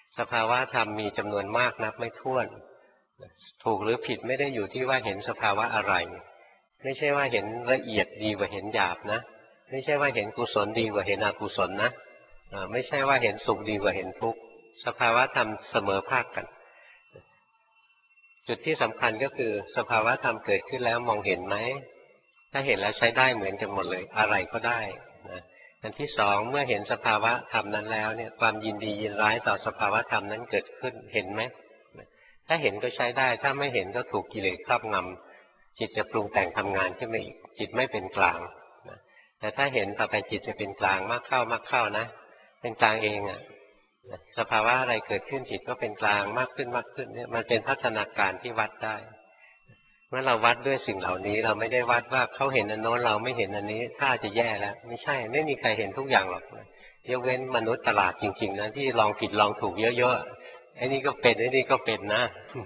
สภาวะธรรมมีจำนวนมากนับไม่ถ้วนถูกหรือผิดไม่ได้อยู่ที่ว่าเห็นสภาวะอะไรไม่ใช่ว่าเห็นละเอียดดีกว่าเห็นหยาบนะไม่ใช่ว่าเห็นกุศลดีกว่าเห็นอกุศลนะไม่ใช่ว่าเห็นสุขดีกว่าเห็นทุกข์สภาวะธรรมเสมอภาคกันจุดที่สำคัญก็คือสภาวะธรรมเกิดขึ้นแล้วมองเห็นไหมถ้าเห็นแล้วใช้ได้เหมือนกันหมดเลยอะไรก็ได้นะอันที่สองเมื่อเห็นสภาวะธรรมนั้นแล้วเนี่ยความยินดียินร้ายต่อสภาวะธรรมนั้นเกิดขึ้นเห็นไหมถ้าเห็นก็ใช้ได้ถ้าไม่เห็นก็ถูกกิเลสครอบงำจิตจะปรุงแต่งทำงานขึ้นมาอีกจิตไม่เป็นกลางแต่ถ้าเห็นต่อไปจิตจะเป็นกลางมากเข้านะเป็นกลางเองสภาวะอะไรเกิดขึ้นจิตก็เป็นกลางมากขึ้นเนี่ยมันเป็นพัฒนาการที่วัดได้เมื่อเราวัดด้วยสิ่งเหล่านี้เราไม่ได้วัดว่าเขาเห็นอันโน้นเราไม่เห็นอันนี้ถ้าจะแย่แล้วไม่ใช่ไม่มีใครเห็นทุกอย่างหรอกยกเว้นมนุษย์ตลาดจริงๆนะที่ลองผิดลองถูกเยอะๆไอ้นี่ก็เป็นไอ้นี่ก็เป็นนะ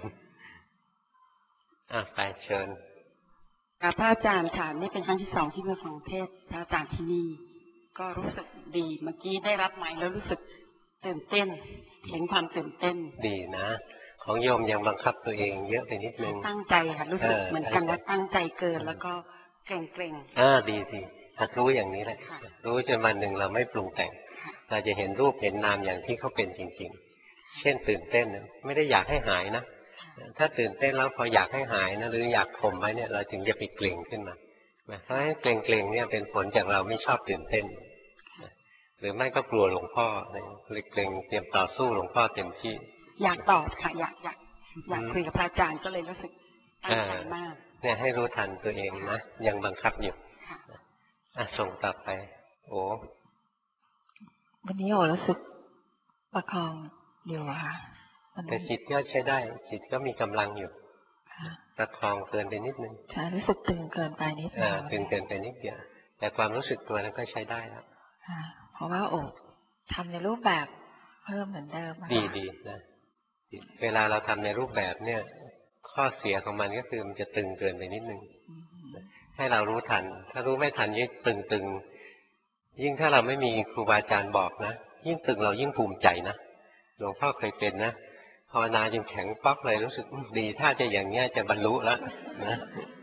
ไปเชิญพระอาจารย์ค่ะนี่เป็นครั้งที่2ที่มาฟังเทศน์พระอาจารย์ที่นี่ก็รู้สึกดีเมื่อกี้ได้รับไมค์แล้วรู้สึกตื่นเต้นเห็นความตื่นเต้นดีนะของโยมยังบังคับตัวเองเยอะไปนิดนึงตั้งใจค่ะรู้สึกเหมือนกันว่าตั้งใจเกินแล้วก็เกรงดีหัดรู้อย่างนี้แหละรู้จนวันหนึ่งเราไม่ปรุงแต่งเราจะเห็นรูปเห็นนามอย่างที่เขาเป็นจริงๆเช่นตื่นเต้นไม่ได้อยากให้หายนะถ้าตื่นเต้นแล้วพออยากให้หายนะหรืออยากข่มไว้เนี่ยเราถึงจะไปเกร็งขึ้นมาเพราะให้เกร็งเนี่ยเป็นผลจากเราไม่ชอบตื่นเต้นหรือไม่ก็กลัวหลวงพ่อเลยเกร็งเตรียมต่อสู้หลวงพ่อเต็มที่อยากตอบค่ะอยากคุยกับพระอาจารย์ก็เลยรู้สึกตั้งใจมากเนี่ยให้รู้ทันตัวเองนะยังบังคับอยู่ส่งต่อไปโอ้วันนี้โอรู้สึกประคองอยู่ค่ะแต่จิตก็ใช้ได้จิตก็มีกำลังอยู่ประคองเกินไปนิดนึงใช่รู้สึกตึงเกินไปนิดนึงตึงเกินไปนิดเดียวแต่ความรู้สึกตัวนั้นก็ใช้ได้แล้วเพราะว่าโอ้ทำในรูปแบบเพิ่มเหมือนเดิมดีนะเวลาเราทำในรูปแบบเนี่ยข้อเสียของมันก็คือมันจะตึงเกินไปนิดนึงให้เรารู้ทันถ้ารู้ไม่ทันยิ่งตึงยิ่งถ้าเราไม่มีครูบาอาจารย์บอกนะยิ่งตึงเรายิ่งภูมิใจนะหลวงพ่อเคยเป็นนะภาวนาจนแข็งป๊อกเลยรู้สึกดีถ้าจะอย่างเงี้ยจะบรรลุแล้วนะ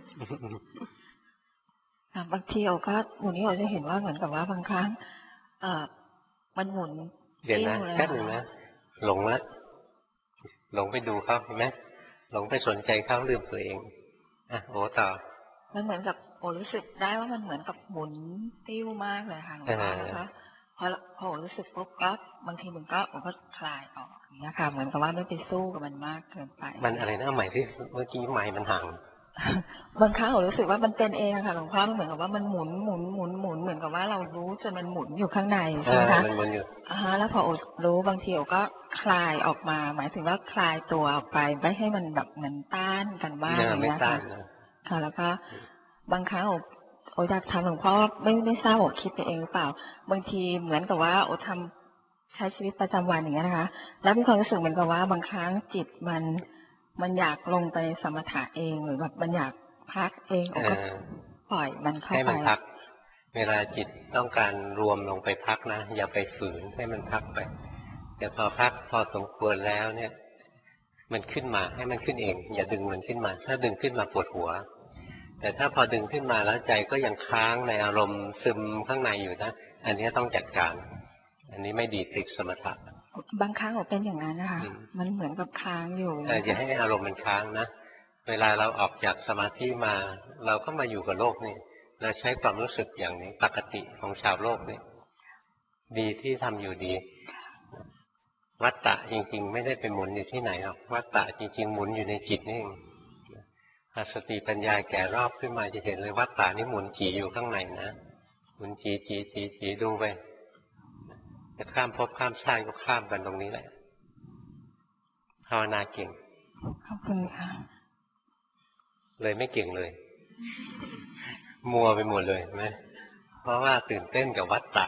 บางทีโอก็วันนี้โอจะเห็นว่าเหมือนกับว่าบางครั้งมันหมุนเดี๋ยวนะแค่หนึ่งนะหลงแล้วหลงไปดูเขาเห็นไหมหลงไปสนใจเขาลืมตัวเองโอ้ต่อมันเหมือนกับโอรู้สึกได้ว่ามันเหมือนกับหมุนติ้วมากเลยค่ะหลวงพ่อนะคะพอรู้สึกปุ๊บก็บางทีมันก็โอก็คลายออกอย่างเงี้ยค่ะเหมือนกับว่าไม่ไปสู้กับมันมากเกินไปมันอะไรนะใหม่ที่เมื่อกี้ใหม่มันห่างบางครั้งโอรู้สึกว่ามันเป็นเองค่ะหลวงพ่อมันเหมือนกับว่ามันหมุนเหมือนกับว่าเรารู้จนมันหมุนอยู่ข้างในใช่ไหมคะมันหมุนอยู่แล้วพอโอรู้บางทีโอก็คลายออกมาหมายถึงว่าคลายตัวออกไปไม่ให้มันแบบเหมือนต้านกันบ้างอย่างเงี้ยค่ะแล้วก็บางครั้งโออยากทำหลวงพ่อไม่ทราบโอคิดไปเองหรือเปล่าบางทีเหมือนกับว่าโอทำใช้ชีวิตประจำวันอย่างเงี้ยนะคะแล้วมีความรู้สึกเหมือนกับว่าบางครั้งจิตมันอยากลงไปสมถะเองหรือแบบมันอยากพักเองโอก็ปล่อยมันเข้าไปให้มันพักเวลาจิตต้องการรวมลงไปพักนะอย่าไปฝืนให้มันพักไปแต่พอพักพอสมควรแล้วเนี่ยมันขึ้นมาให้มันขึ้นเองอย่าดึงมันขึ้นมาถ้าดึงขึ้นมาปวดหัวแต่ถ้าพอดึงขึ้นมาแล้วใจก็ยังค้างในอารมณ์ซึมข้างในอยู่นะอันนี้ต้องจัดการอันนี้ไม่ดีติดสมถะบางครั้งเป็นอย่างนั้นนะคะมันเหมือนกับค้างอยู่อย่าให้อารมณ์มันค้างนะเวลาเราออกจากสมาธิมาเราก็มาอยู่กับโลกนี่เราใช้ความรู้สึกอย่างนี้ปกติของชาวโลกนี่ดีที่ทำอยู่ดีวัฏฏะจริงๆไม่ได้ไปหมุนอยู่ที่ไหนหรอกวัฏฏะจริงๆหมุนอยู่ในจิตนี่เองสติปัญญาแก่รอบขึ้นมาจะเห็นเลยวัฏฏะนี่หมุนจีอยู่ข้างในนะหมุนจีดูไปจะข้ามภพข้ามชาติก็ข้ามกันตรงนี้แหละภาวนาเก่งขอบคุณค่ะเลยไม่เก่งเลยมัวไปหมดเลยไหมเพราะว่าตื่นเต้นกับวัฏฏะ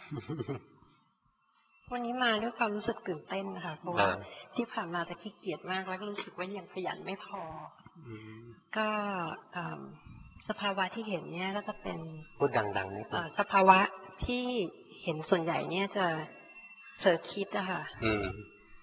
วันนี้มาด้วยความรู้สึกตื่นเต้นนะคะเพราะว่าที่ผ่านมาจะขี้เกียจมากแล้วก็รู้สึกว่ายังขยันไม่พอก็สภาวะที่เห็นเนี่ยก็จะเป็นพูดดังๆนี่สภาวะที่เห็นส่วนใหญ่เนี่ยจะเผลอคิดอะค่ะ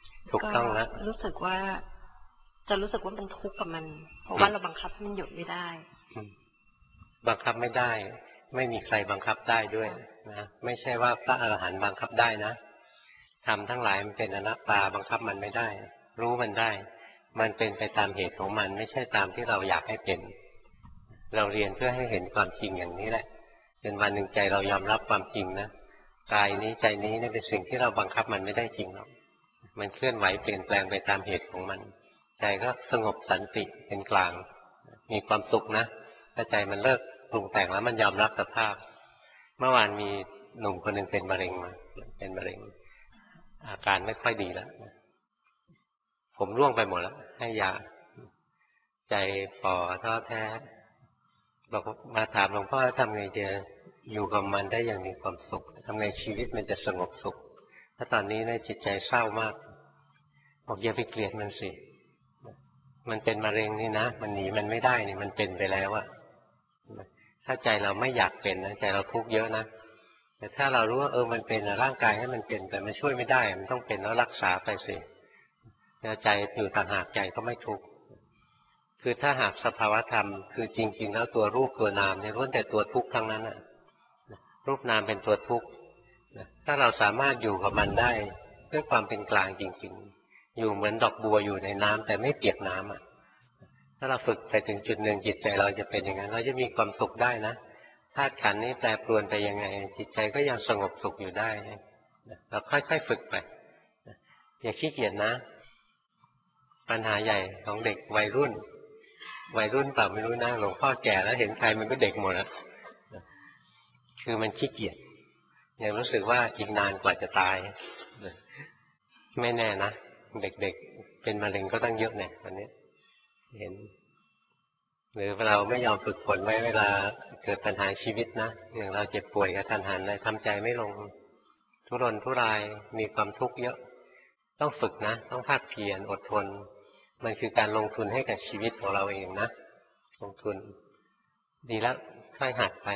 ถูกต้องแล้วรู้สึกว่ามันทุกข์กับมัน เพราะว่าเราบังคับมันหยุดไม่ได้บังคับไม่ได้ ไม่มีใครบังคับได้ด้วยนะไม่ใช่ว่าพระอรหันต์บังคับได้นะธรรมทั้งหลายมันเป็นอนัตตาบังคับมันไม่ได้รู้มันได้มันเป็นไปตามเหตุของมันไม่ใช่ตามที่เราอยากให้เป็นเราเรียนเพื่อให้เห็นความจริงอย่างนี้แหละจนวันหนึ่งใจเรายอมรับความจริงนะกายนี้ใจนี้เนี่ยเป็นสิ่งที่เราบังคับมันไม่ได้จริงหรอกมันเคลื่อนไหวเปลี่ยนแปลงไปตามเหตุของมันใจก็สงบสันติเป็นกลางมีความสุขนะถ้าใจมันเลิกปรุงแต่งแล้วมันยอมรับสภาพเมื่อวานมีหนุ่มคนหนึ่งเป็นมะเร็งมาเป็นมะเร็งอาการไม่ค่อยดีแล้วผมร่วงไปหมดแล้วให้ยาใจฝ่อท้อแท้บอกมาถามหลวงพ่อทำไงจะอยู่กับมันได้อย่างมีความสุขทำไงชีวิตมันจะสงบสุขถ้าตอนนี้เนี่ยจิตใจเศร้ามากบอกอย่าไปเกลียดมันสิมันเป็นมะเร็งนี่นะมันหนีมันไม่ได้นี่มันเป็นไปแล้วอะถ้าใจเราไม่อยากเป็นนะใจเราทุกข์เยอะนะแต่ถ้าเรารู้ว่ามันเป็นร่างกายให้มันเป็นแต่มันช่วยไม่ได้มันต้องเป็นแล้วรักษาไปสิใจอยู่ต่างหากใจก็ไม่ทุกข์คือถ้าหากสภาวธรรมคือจริงๆแล้วตัวรูปตัวนามเนี่ยล้วนแต่ตัวทุกข์ทั้งนั้นน่ะรูปนามเป็นตัวทุกข์ถ้าเราสามารถอยู่กับมันได้ด้วยความเป็นกลางจริงๆอยู่เหมือนดอกบัวอยู่ในน้ำแต่ไม่เปียกน้ำอ่ะถ้าเราฝึกไปถึงจุดหนึ่งจิตใจเราจะเป็นอย่างนั้นเราจะมีความสุขได้นะธาตุขันธ์นี้แปรปรวนไปยังไงจิตใจก็ยังสงบสุขอยู่ได้เราค่อยๆฝึกไปอย่าขี้เกียจนะปัญหาใหญ่ของเด็กวัยรุ่นเปล่าไม่รู้นะหลวงพ่อแก่แล้วเห็นใครมันก็เด็กหมดแล้วคือมันขี้เกียจยังรู้สึกว่าอีกนานกว่าจะตายไม่แน่นะเด็กๆเป็นมะเร็งก็ตั้งเยอะเนี่ยวันนี้เห็นหรือเราไม่ยอมฝึกฝนไว้เวลาเกิดปัญหาชีวิตนะอย่างเราเจ็บป่วยกระทันหันเลยทำใจไม่ลงทุรนทุรายมีความทุกข์เยอะต้องฝึกนะต้องภาคเพียรอดทนมันคือการลงทุนให้กับชีวิตของเราเองนะลงทุนดีแล้วค่อยหัดไป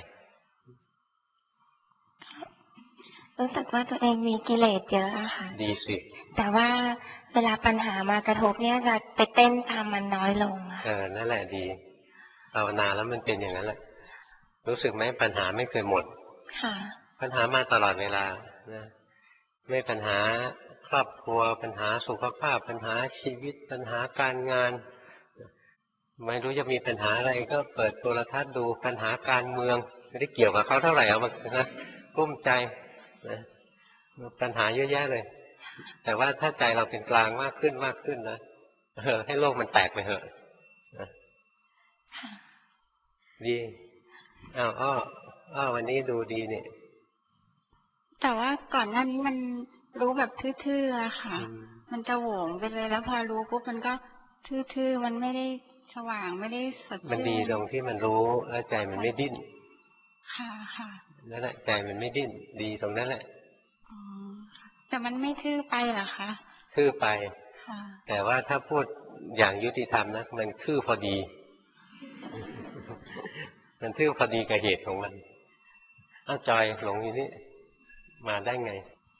รู้สึกว่าตัวเองมีกิเลสเยอะอะค่ะดีสิแต่ว่าเวลาปัญหามากระทบเนี่ยจะไปเต้นตามมันน้อยลงนั่นแหละดีภาวนาแล้วมันเป็นอย่างนั้นแหละรู้สึกไหมปัญหาไม่เคยหมดค่ะปัญหามาตลอดเวลานะไม่ปัญหาครอบครัวปัญหาสุขภาพปัญหาชีวิตปัญหาการงานไม่รู้จะมีปัญหาอะไรก็เปิดโทรทัศน์ดูปัญหาการเมืองไม่ได้เกี่ยวกับเขาเท่าไหร่เอามานะกุ้มใจนะปัญหาเยอะแยะเลยแต่ว่าถ้าใจเราเป็นกลางมากขึ้นนะให้โลกมันแตกไปเถอะดีอ้อวันนี้ดูดีนี่แต่ว่าก่อนหน้านี้มันรู้แบบทื่อๆค่ะมันจะโหวงไปเลยแล้วพอรู้ปุ๊บมันก็ทื่อๆมันไม่ได้สว่างไม่ได้สดชื่นมันดีตรงที่มันรู้แล้วใจมันไม่ดิ้นค่ะนั่นแหละใจมันไม่ดิ้นดีตรงนั้นแหละแต่มันไม่ทื่อไปเหรอคะทื่อไปแต่ว่าถ้าพูดอย่างยุติธรรมนะมันทื่อพอดีมันทื่อพอดีกับเหตุของมันจอยหลงอยู่นี่มาได้ไง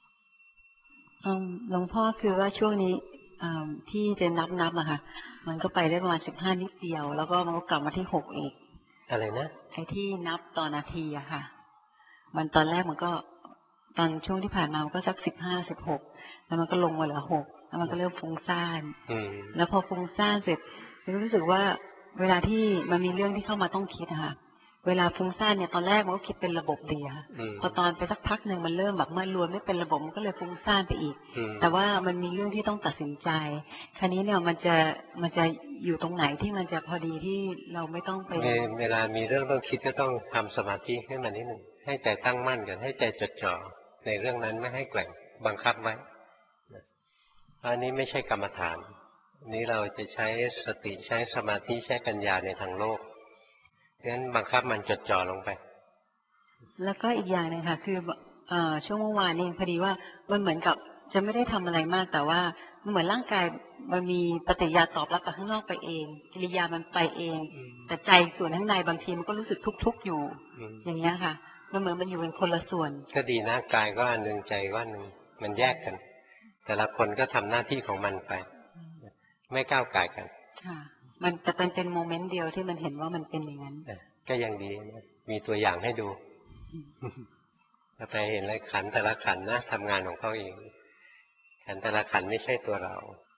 หลวงพ่อคือว่าช่วงนี้ที่จะนับอะค่ะมันก็ไปได้ประมาณ15นิดเดียวแล้วก็มันก็กลับมาที่6อีกอะไรนะไอ้ที่นับต่อนาทีอะค่ะมันตอนแรกมันก็ตอนช่วงที่ผ่านมามันก็สัก15 16แล้วมันก็ลงมาเหลือ6แล้วมันก็เริ่มฟุ้งซ่านแล้วพอฟุ้งซ่านเสร็จรู้สึกว่าเวลาที่มันมีเรื่องที่เข้ามาต้องคิดอะค่ะเวลาฟุ้งซ่านเนี่ยตอนแรกมันก็คิดเป็นระบบดีค่ะพอตอนไปสักพักหนึ่งมันเริ่มแบบมันรวมไม่เป็นระบบมันก็เลยฟุ้งซ่านไปอีกแต่ว่ามันมีเรื่องที่ต้องตัดสินใจคราวนี้เนี่ยมันจะอยู่ตรงไหนที่มันจะพอดีที่เราไม่ต้องไปเวลามีเรื่องต้องคิดก็ต้องทำสมาธิให้มันนิดหนึ่งให้ใจตั้งมั่นกันให้ใจจดจ่อในเรื่องนั้นไม่ให้แกว่งบังคับไว้อันนี้ไม่ใช่กรรมฐานนี้เราจะใช้สติใช้สมาธิใช้ปัญญาในทางโลกงั้นบังคับมันจดจ่อลงไปแล้วก็อีกอย่างหนึ่งค่ะคือช่วงเมื่อวานนี่พอดีว่ามันเหมือนกับจะไม่ได้ทำอะไรมากแต่ว่ามันเหมือนร่างกายมันมีปฏิกิริยาตอบรับกับข้างนอกไปเองกิริยามันไปเองแต่ใจส่วนข้างในบางทีมันก็รู้สึกทุกข์อยู่อย่างเงี้ยค่ะมันเหมือนมันอยู่เป็นคนละส่วนก็ดีนะกายก็อันหนึ่งใจก็อันหนึ่งมันแยกกันแต่ละคนก็ทำหน้าที่ของมันไปไม่ก้าวไก่กันค่ะมันจะเป็นโมเมนต์เดียวที่มันเห็นว่ามันเป็นอย่างนั้นก็ยังดีนะมีตัวอย่างให้ดูถ้าไปเห็นอะไรขันแต่ละขันนะทำงานของเขาเองขันแต่ละขันไม่ใช่ตัวเรา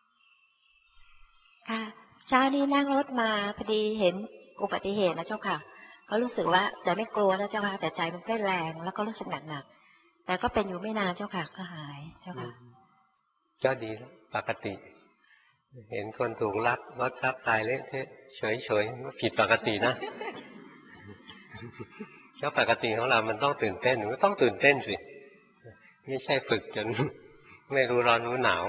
ค่ะเช้านี้นั่งรถมาพอดีเห็นอุบัติเหตุนะเจ้าค่ะก็รู้สึกว่าใจไม่กลัวนะเจ้าค่ะแต่ใจมันเต้นแรงแล้วก็รู้สึกหนักๆแต่ก็เป็นอยู่ไม่นานเจ้าค่ะก็หายเจ้าค่ะก็ดีปกติเห็นคนถูกรถทับตายเละเทะเฉยๆผิดปกตินะก็ปกติของเรามันต้องตื่นเต้นก็ต้องตื่นเต้นสิไม่ใช่ฝึกจนไม่รู้ร้อนรู้หนาว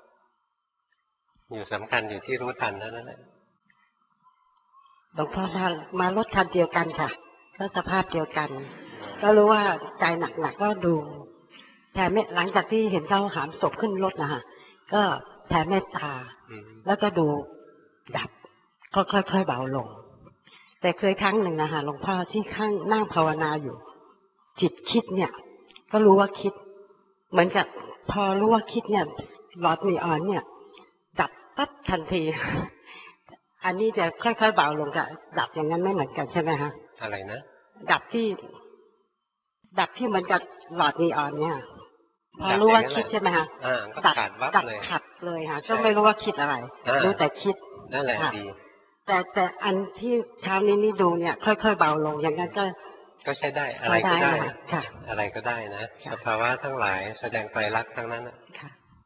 อยู่สำคัญอยู่ที่รู้ทันเท่านั้นแหละหลวงพ่อท่านมารถคันเดียวกันค่ะก็สภาพเดียวกันก็รู้ว่าใจหนักๆก็ดูแต่หลังจากที่เห็นเขาหามศพขึ้นรถนะฮะก็แผ่เมตตาแล้วก็ดูดับก็ค่อยๆเบาลงแต่เคยครั้งหนึ่งนะคะหลวงพ่อที่ข้างนั่งภาวนาอยู่จิตคิดเนี่ยก็รู้ว่าคิดเหมือนกับพอรู้ว่าคิดเนี่ยหลอดนีออนเนี่ยดับปั๊บทันทีอันนี้จะค่อยๆเบาลงกับดับอย่างนั้นไม่เหมือนกันใช่ไหมฮะอะไรนะดับที่เหมือนกับหลอดนีออนเนี่ยพอรู้ว่าคิดใช่ไหมฮะดับขัดเลยค่ะก็ไม่รู้ว่าคิดอะไรรู้แต่คิดนั่นแหละดีแต่อันที่เช้านี้นี่ดูเนี่ยค่อยๆเบาลงอย่างนั้นก็ใช้ได้อะไรก็ได้อะไรก็ได้นะสภาวะทั้งหลายแสดงไตรลักษณ์ทั้งนั้นค่ะ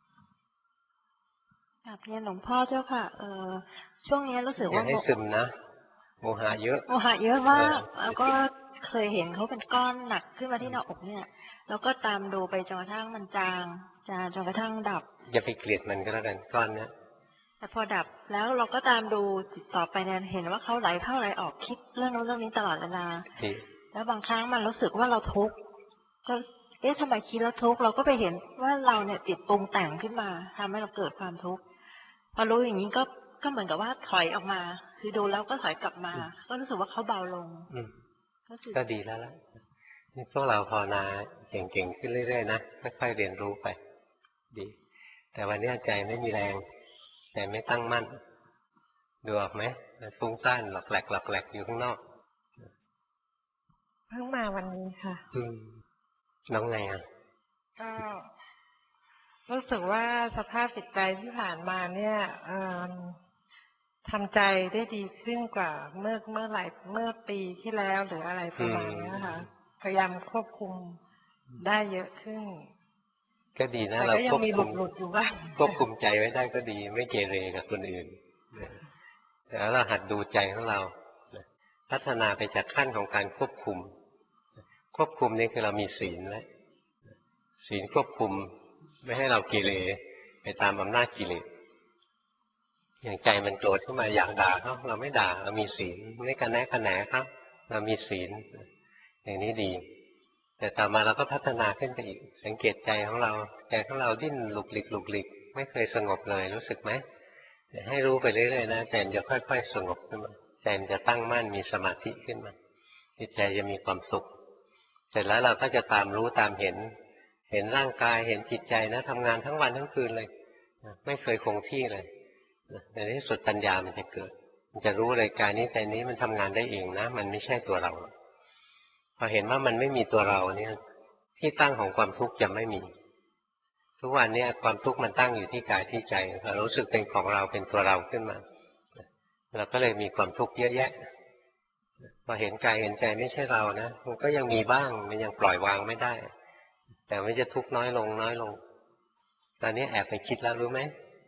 เรียนหลวงพ่อเจ้าค่ะช่วงนี้รู้สึกว่าให้ซึมนะโมหะเยอะมากแล้วก็เคยเห็นเขาเป็นก้อนหนักขึ้นมาที่หน้าอกเนี่ยแล้วก็ตามดูไปจนกระทั่งมันจางจนกระทั่งดับอย่าไปเกลียดมันก็แล้วกันก้อนเนี้ยแต่พอดับแล้วเราก็ตามดูต่อไปเนี่ยเห็นว่าเขาไหลเข้าไหลออกคิดเรื่องนู้นเรื่องนี้ตลอดเวลาแล้วบางครั้งมันรู้สึกว่าเราทุกข์ก็ทำไมคิดแล้วทุกข์เราก็ไปเห็นว่าเราเนี่ยจิตปรุงแต่งขึ้นมาทำให้เราเกิดความทุกข์พอรู้อย่างนี้ก็เหมือนกับว่าถอยออกมาคือดูแล้วก็ถอยกลับมาก็รู้สึกว่าเขาเบาลงก็ดีแล้วล่ะนี่พวกเราภาวนาเก่งๆขึ้นเรื่อยๆนะค่อยๆเรียนรู้ไปดีแต่วันนี้ใจไม่มีแรงใจไม่ตั้งมั่นดูออกไหมฟุ้งซ่านหลอกแหลกอยู่ข้างนอกเพิ่งมาวันนี้ค่ะน้องไงอ่ะก็รู้สึกว่าสภาพจิตใจที่ผ่านมาเนี่ยทำใจได้ดีขึ้นกว่าเมื่อปีที่แล้วหรืออะไรประมาณนี้ค่ะพยายามควบคุมได้เยอะขึ้นก็ดีนะเราควบคุมใจไว้ได้ก็ดีไม่เกเรกับคนอื่นแล้วเราหัดดูใจของเราพัฒนาไปจากขั้นของการควบคุมนี่คือเรามีศีลแล้วศีลควบคุมไม่ให้เราเกเรไปตามอำนาจกิเลสอย่างใจมันโกรธขึ้นมาอยากด่าเขาเราไม่ด่าเรามีศีลไม่กระแนะกระแหนครับเรามีศีลอย่างนี้ดีแต่ต่อมาเราก็พัฒนาขึ้นไปอีกสังเกตใจของเราดิ้นหลุกหลิกไม่เคยสงบเลยรู้สึกไหมให้รู้ไปเรื่อยๆนะใจมันจะค่อยๆสงบขึ้นมาใจมันจะตั้งมั่นมีสมาธิขึ้นมาจิตใจจะมีความสุขเสร็จแล้วเราก็จะตามรู้ตามเห็นร่างกายเห็นจิตใจนะทำงานทั้งวันทั้งคืนเลยไม่เคยคงที่เลยในที่สุดปัญญามันจะเกิดมันจะรู้เลยกายนี้ใจนี้มันทำงานได้เองนะมันไม่ใช่ตัวเราพอเห็นว่ามันไม่มีตัวเราเนี่ยที่ตั้งของความทุกข์จะไม่มีทุกวันนี้ความทุกข์มันตั้งอยู่ที่กายที่ใจเรารู้สึกเป็นของเราเป็นตัวเราขึ้นมาเราก็เลยมีความทุกข์เยอะแยะพอเห็นกายเห็นใจไม่ใช่เรานะมันก็ยังมีบ้างมันยังปล่อยวางไม่ได้แต่มันจะทุกข์น้อยลงตอนนี้แอบไปคิดแล้วรู้ไหม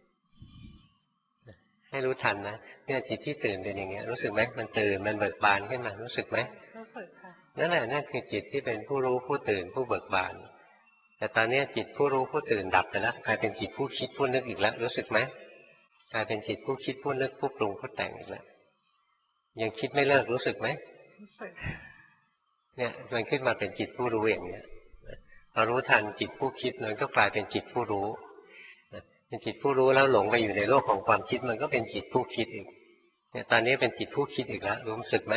ให้รู้ทันนะเนี่ยจิตที่ตื่นเป็นอย่างเงี้ยรู้สึกไหมมันตื่นมันเบิกบานขึ้นมารู้สึกไหมรู้สึกค่ะนั่นแหละนั่นคือจิตที่เป็นผู้รู้ผู้ตื่นผู้เบิกบานแต่ตอนนี้จิตผู้รู้ผู้ตื่นดับไปแล้วกลายเป็นจิตผู้คิดผู้นึกอีกแล้วรู้สึกไหมกลายเป็นจิตผู้คิดผู้นึกผู้ปรุงผู้แต่งอีกแล้วยังคิดไม่เลิกรู้สึกไหมรู้สึกเนี่ยมันขึ้นมาเป็นจิตผู้รู้อย่างเนี้ยพอรู้ทันจิตผู้คิดมันก็กลายเป็นจิตผู้รู้เป็นจิตผู้รู้แล้วหลงไปอยู่ในโลกของความคิดมันก็เป็นจิตผู้คิดอีกเนี่ยตอนนี้เป็นจิตผู้คิดอีกแล้วรู้สึกไหม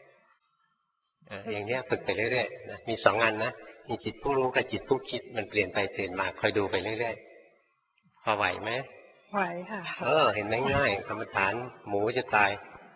อย่างนี้ฝึกไปเรื่อยๆนะมี2 อันนะมีจิตผู้รู้กับจิตผู้คิดมันเปลี่ยนไปเปลี่ยนมาคอยดูไปเรื่อยพอไหวไหมไหวค่ะเห็นไหมง่ายกรรมฐานหมูจะตาย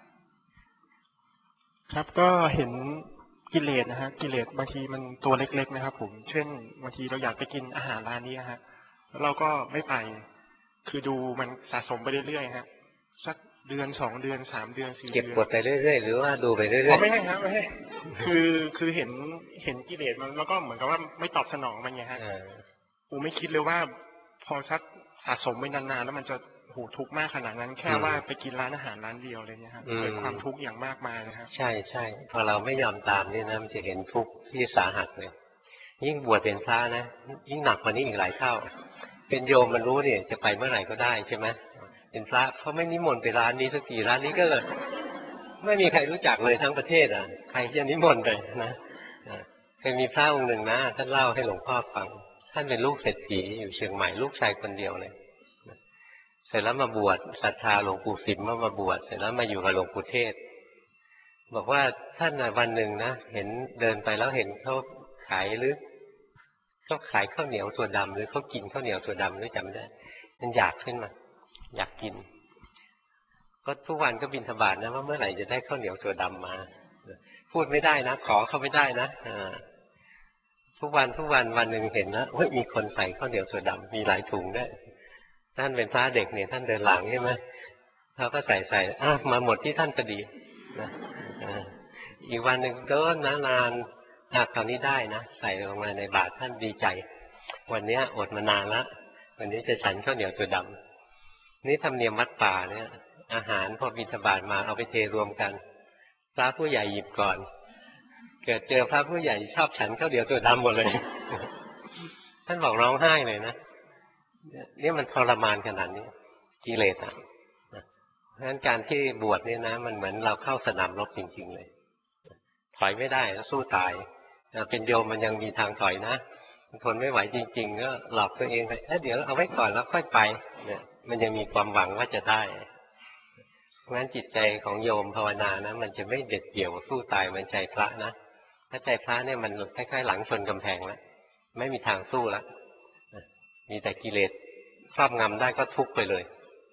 ครับก็เห็นกิเลสนะฮะกิเลสบางทีมันตัวเล็กๆนะครับผมเช่นบางทีเราอยากไปกินอาหารร้านนี้ฮะแล้วเราก็ไม่ไปคือดูมันสะสมไปเรื่อยๆฮะสักเดือน2 เดือน3 เดือน4 เดือนเก็บกดไปเรื่อยๆหรือว่าดูไปเรื่อยๆไม่ใช่ครับไม่ใช่คือเห็นกิเลสมันแล้วก็เหมือนกับว่าไม่ตอบสนองมันไงฮะกูไม่คิดเลยว่าพอสักสะสมไปนานๆแล้วมันจะทุกข์มากขนาดนั้นแค่ว่าไปกินร้านอาหารร้านเดียวอะไรเงี้ยครับเกิดความทุกข์อย่างมากมายเลยครับใช่ใช่พอเราไม่ยอมตามนี่นะมันจะเห็นทุกข์ที่สาหัสเลยยิ่งบวชเป็นพระนะยิ่งหนักกว่านี้อีกหลายเท่าเป็นโยมมันรู้เนี่ยจะไปเมื่อไหร่ก็ได้ใช่ไหมเป็นพระเขาไม่นิมนต์ไปร้านนี้สักทีร้านนี้ก็ไม่มีใครรู้จักเลยทั้งประเทศอ่ะใครจะนิมนต์ไปนะเคยมีพระองค์หนึ่งนะท่านเล่าให้หลวงพ่อฟังท่านเป็นลูกเศรษฐีอยู่เชียงใหม่ลูกชายคนเดียวเลยเสร็จแล้วมาบวชศรัทธาหลวงปู่สิมมาบวชเสร็จแล้วมาอยู่กับหลวงปู่เทศบอกว่าท่านวันหนึ่งนะเห็นเดินไปแล้วเห็นเขาขายหรือเขาขายข้าวเหนียวถั่วดำหรือเขากินข้าวเหนียวถั่วดำหรือจำไม่ได้มันอยากขึ้นมาอยากกินก็ทุกวันก็บิณฑบาตนะว่าเมื่อไหร่จะได้ข้าวเหนียวถั่วดำมาพูดไม่ได้นะขอเขาไม่ได้นะทุกวันวันหนึ่งเห็นนะมีคนใส่ข้าวเหนียวถั่วดำมีหลายถุงด้วยท่านเป็นพระเด็กเนี่ยท่านเดินหลังใช่ไหมเขาก็ใส่มาหมดที่ท่านพอดีนะอีกวันหนึ่งเดินนานคราวนี้ได้นะใส่ลงมาในบาตรท่านดีใจวันนี้อดมานานแล้ววันนี้จะฉันข้าวเหนียวถั่วดำนี่ธรรมเนียมวัดป่าเนี่ยอาหารพอบิณฑบาตมาเอาไปเทรวมกันพระผู้ใหญ่หยิบก่อนเกิดเจอพระผู้ใหญ่ชอบฉันข้าวเหนียวถั่วดำหมดเลย ท่านบอกร้องไห้เลยนะนี่มันทรมานขนาดนี้กิเลสอ่ะเพราะฉะนั้นการที่บวชเนี่ยนะมันเหมือนเราเข้าสนามรบจริงๆเลยถอยไม่ได้แล้วสู้ตายเป็นโยมมันยังมีทางถอยนะทนไม่ไหวจริงๆก็หลอกตัวเองไปเดี๋ยวเอาไว้ก่อนแล้วค่อยไปเนี่ยมันยังมีความหวังว่าจะได้เพราะฉะนั้นจิตใจของโยมภาวนานะมันจะไม่เด็ดเดี่ยวสู้ตายเหมือนใจพระนะถ้าใจพระเนี่ยมันคล้ายๆหลังชนกำแพงแล้วไม่มีทางสู้แล้วมีแต่กิเลสครอบงำได้ก็ทุกข์ไปเลย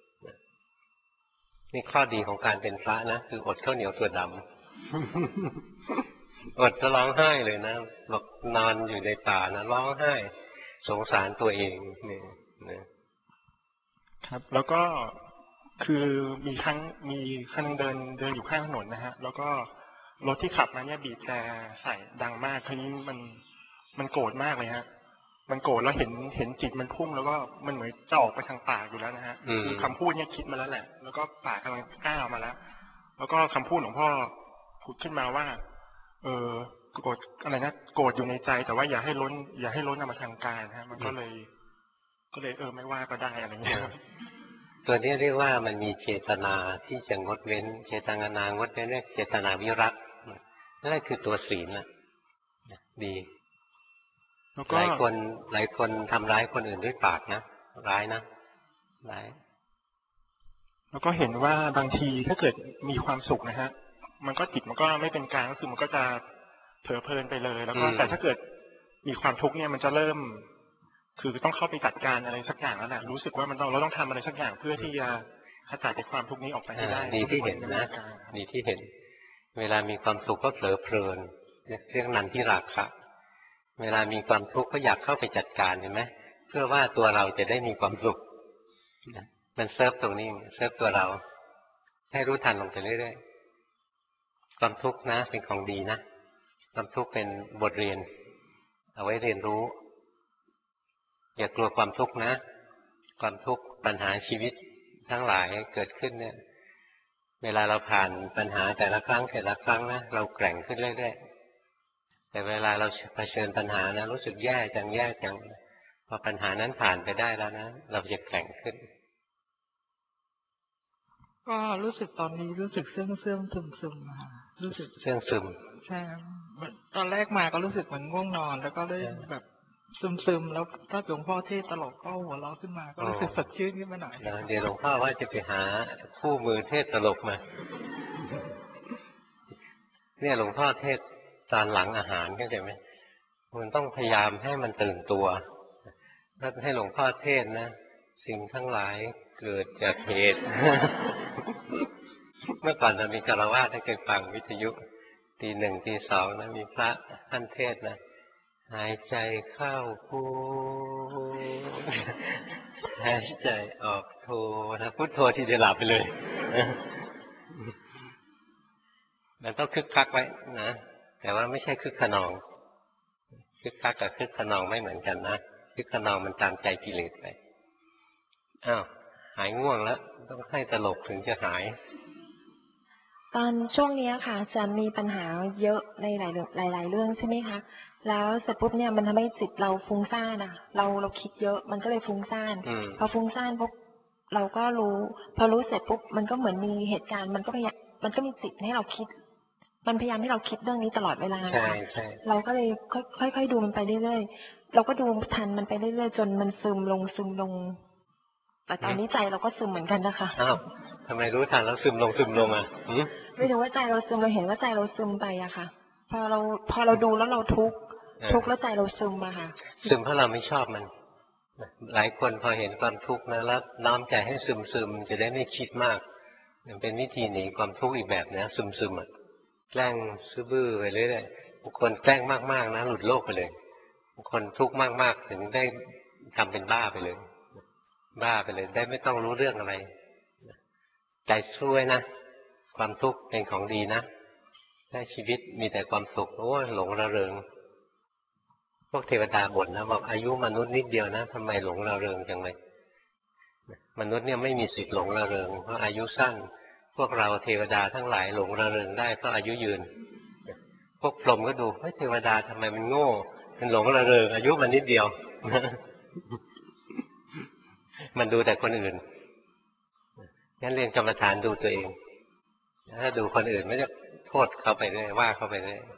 นี่ข้อดีของการเป็นพระนะคืออดข้าวเหนียวถั่วดำอดจะร้องไห้เลยนะบอกนอนอยู่ในป่านะร้องไห้สงสารตัวเองนี่นะครับแล้วก็คือมีครั้งเดินอยู่ข้างถนนนะฮะแล้วก็รถที่ขับมาเนี่ยบีบแต่ใส่ดังมากทีนี้มันโกรธมากเลยฮะมันโกรธแล้วเห็นจิตมันพุ่งแล้วก็มันเหมือนจะออกไปทางปากอยู่แล้วนะฮะคือคำพูดเนี่ยคิดมาแล้วแหละแล้วก็ปากกำลังกล้าออกมาแล้วแล้วก็คำพูดของพ่อพูดขึ้นมาว่าโกรธอะไรนะโกรธอยู่ในใจแต่ว่าอย่าให้ล้นออกมาทางกายนะฮะมันก็เลยไม่ว่าก็ได้อะไรเงี้ยตัวนี้เรียกว่ามันมีเจตนาที่จะงดเว้นเจตนางดเว้นเรียกเจตนาวิรัตินั่นคือตัวศีลนะดีหลายคนทำร้ายคนอื่นด้วยปากนะร้ายนะร้ายแล้วก็เห็นว่าบางทีถ้าเกิดมีความสุขนะฮะมันก็จิตมันก็ไม่เป็นกลางก็คือมันก็จะเผลอเพลินไปเลยแล้วก็แต่ถ้าเกิดมีความทุกข์เนี่ยมันจะเริ่มคือต้องเข้าไปจัดการอะไรสักอย่างแล้วแหละรู้สึกว่าเราต้องทำอะไรสักอย่างเพื่อที่จะขจัดความทุกข์นี้ออกไปให้ได้ดีที่เห็นนะดีที่เห็นเวลามีความสุขก็เผลอเพลินเรื่องนันทิราคะเวลามีความทุกข์ก็อยากเข้าไปจัดการเห็นไหมเพื่อว่าตัวเราจะได้มีความสุขมันเซิร์ฟตรงนี้เซิร์ฟตัวเราให้รู้ทันลงไปเรื่อยๆความทุกข์นะเป็นของดีนะความทุกข์เป็นบทเรียนเอาไว้เรียนรู้อย่ากลัวความทุกข์นะความทุกข์ปัญหาชีวิตทั้งหลายเกิดขึ้นเนี่ยเวลาเราผ่านปัญหาแต่ละครั้งนะเราแกร่งขึ้นเรื่อยๆแต่เวลาเราเผชิญปัญหานะรู้สึกแย่จังพอปัญหานั้นผ่านไปได้แล้วนะเราจะแกร่งขึ้นก็รู้สึกตอนนี้รู้สึกเสื่อมซึมค่ะรู้สึกเสื่อมซึมใช่ตอนแรกมาก็รู้สึกเหมือนง่วงนอนแล้วก็เลยแบบซึมแล้วถ้าหลวงพ่อเทศตลกก็หัวเราะขึ้นมาก็รู้สึกสดชื่นขึ้นมาหน่อยเดี๋ยวหลวงพ่อว่าจะไปหาคู่มือเทศตลกมาเนี่ยหลวงพ่อเทศตอนหลังอาหารเข้าใจไหมมันต้องพยายามให้มันตื่นตัวถ้าให้หลวงพ่อเทศนะสิ่งทั้งหลายเกิดจากเหตุ เมื่อก่อนเรามีคารวะท่านเคยฟังวิทยุตีหนึ่งตีสองนะมีพระท่านเทศนะหายใจเข้าพุทหายใจออกโทนะพุทโธทีเดียวหลับไปเลยมันต้องคึกคักไว้นะแต่ว่าไม่ใช่คึกขนองคึกคักกับคึกขนองไม่เหมือนกันนะคึกขนองมันตามใจกิเลสไปอ้าวหายง่วงแล้วต้องให้ตลกถึงจะหายตอนช่วงนี้ค่ะจะมีปัญหาเยอะในหลายเรื่องใช่ไหมคะแล้วเสร็จปุ๊บเนี่ยมันทำให้จิตเราฟุ้งซ่านนะเราคิดเยอะมันก็เลยฟุ้งซ่านพอฟุ้งซ่านปุ๊บเราก็รู้พอรู้เสร็จปุ๊บมันก็เหมือนมีเหตุการณ์มันก็มีจิตให้เราคิดมันพยายามให้เราคิดเรื่องนี้ตลอดเวลาใช่เราก็เลยค่อยๆดูมันไปเรื่อยๆเราก็ดูทันมันไปเรื่อยๆจนมันซึมลงแต่ตอนนี้ใจเราก็ซึมเหมือนกันนะคะอ้าวทำไมรู้ทันแล้วซึมลงอ่ะไม่รู้ว่าใจเราซึมเราเห็นว่าใจเราซึมไปอะค่ะพอเราดูแล้วเราทุกข์แล้วใจเราซึมอะค่ะซึมเพราะเราไม่ชอบมันหลายคนพอเห็นความทุกข์นะแล้วน้อมใจให้ซึมจะได้ไม่คิดมากเป็นวิธีหนีความทุกข์อีกแบบนะซึมอ่ะแกล้งซื่อบื้อไปเรื่อยๆบางคนแกล้งมากๆนะหลุดโลกไปเลยบางคนทุกข์มากๆถึงได้ทำเป็นบ้าไปเลยได้ไม่ต้องรู้เรื่องอะไรใจช่วยนะความทุกข์เป็นของดีนะถ้าชีวิตมีแต่ความสุขโอ้หลงระเริงพวกเทวดาบ่นนะบอกอายุมนุษย์นิดเดียวนะทำไมหลงระเริงจังเลยมนุษย์เนี่ยไม่มีสิทธิ์หลงระเริงเพราะอายุสั้นพวกเราเทวดาทั้งหลายหลงระเริงได้เพราะอายุยืนพวกพรหมก็ดูเทวดาทำไมมันโง่มันหลงระเริงอายุมันนิดเดียว มันดูแต่คนอื่นงั้นเรียนกรรมฐานดูตัวเองถ้าดูคนอื่นไม่จะโทษเขาไปเรื่อยว่าเขาไปเรื่อย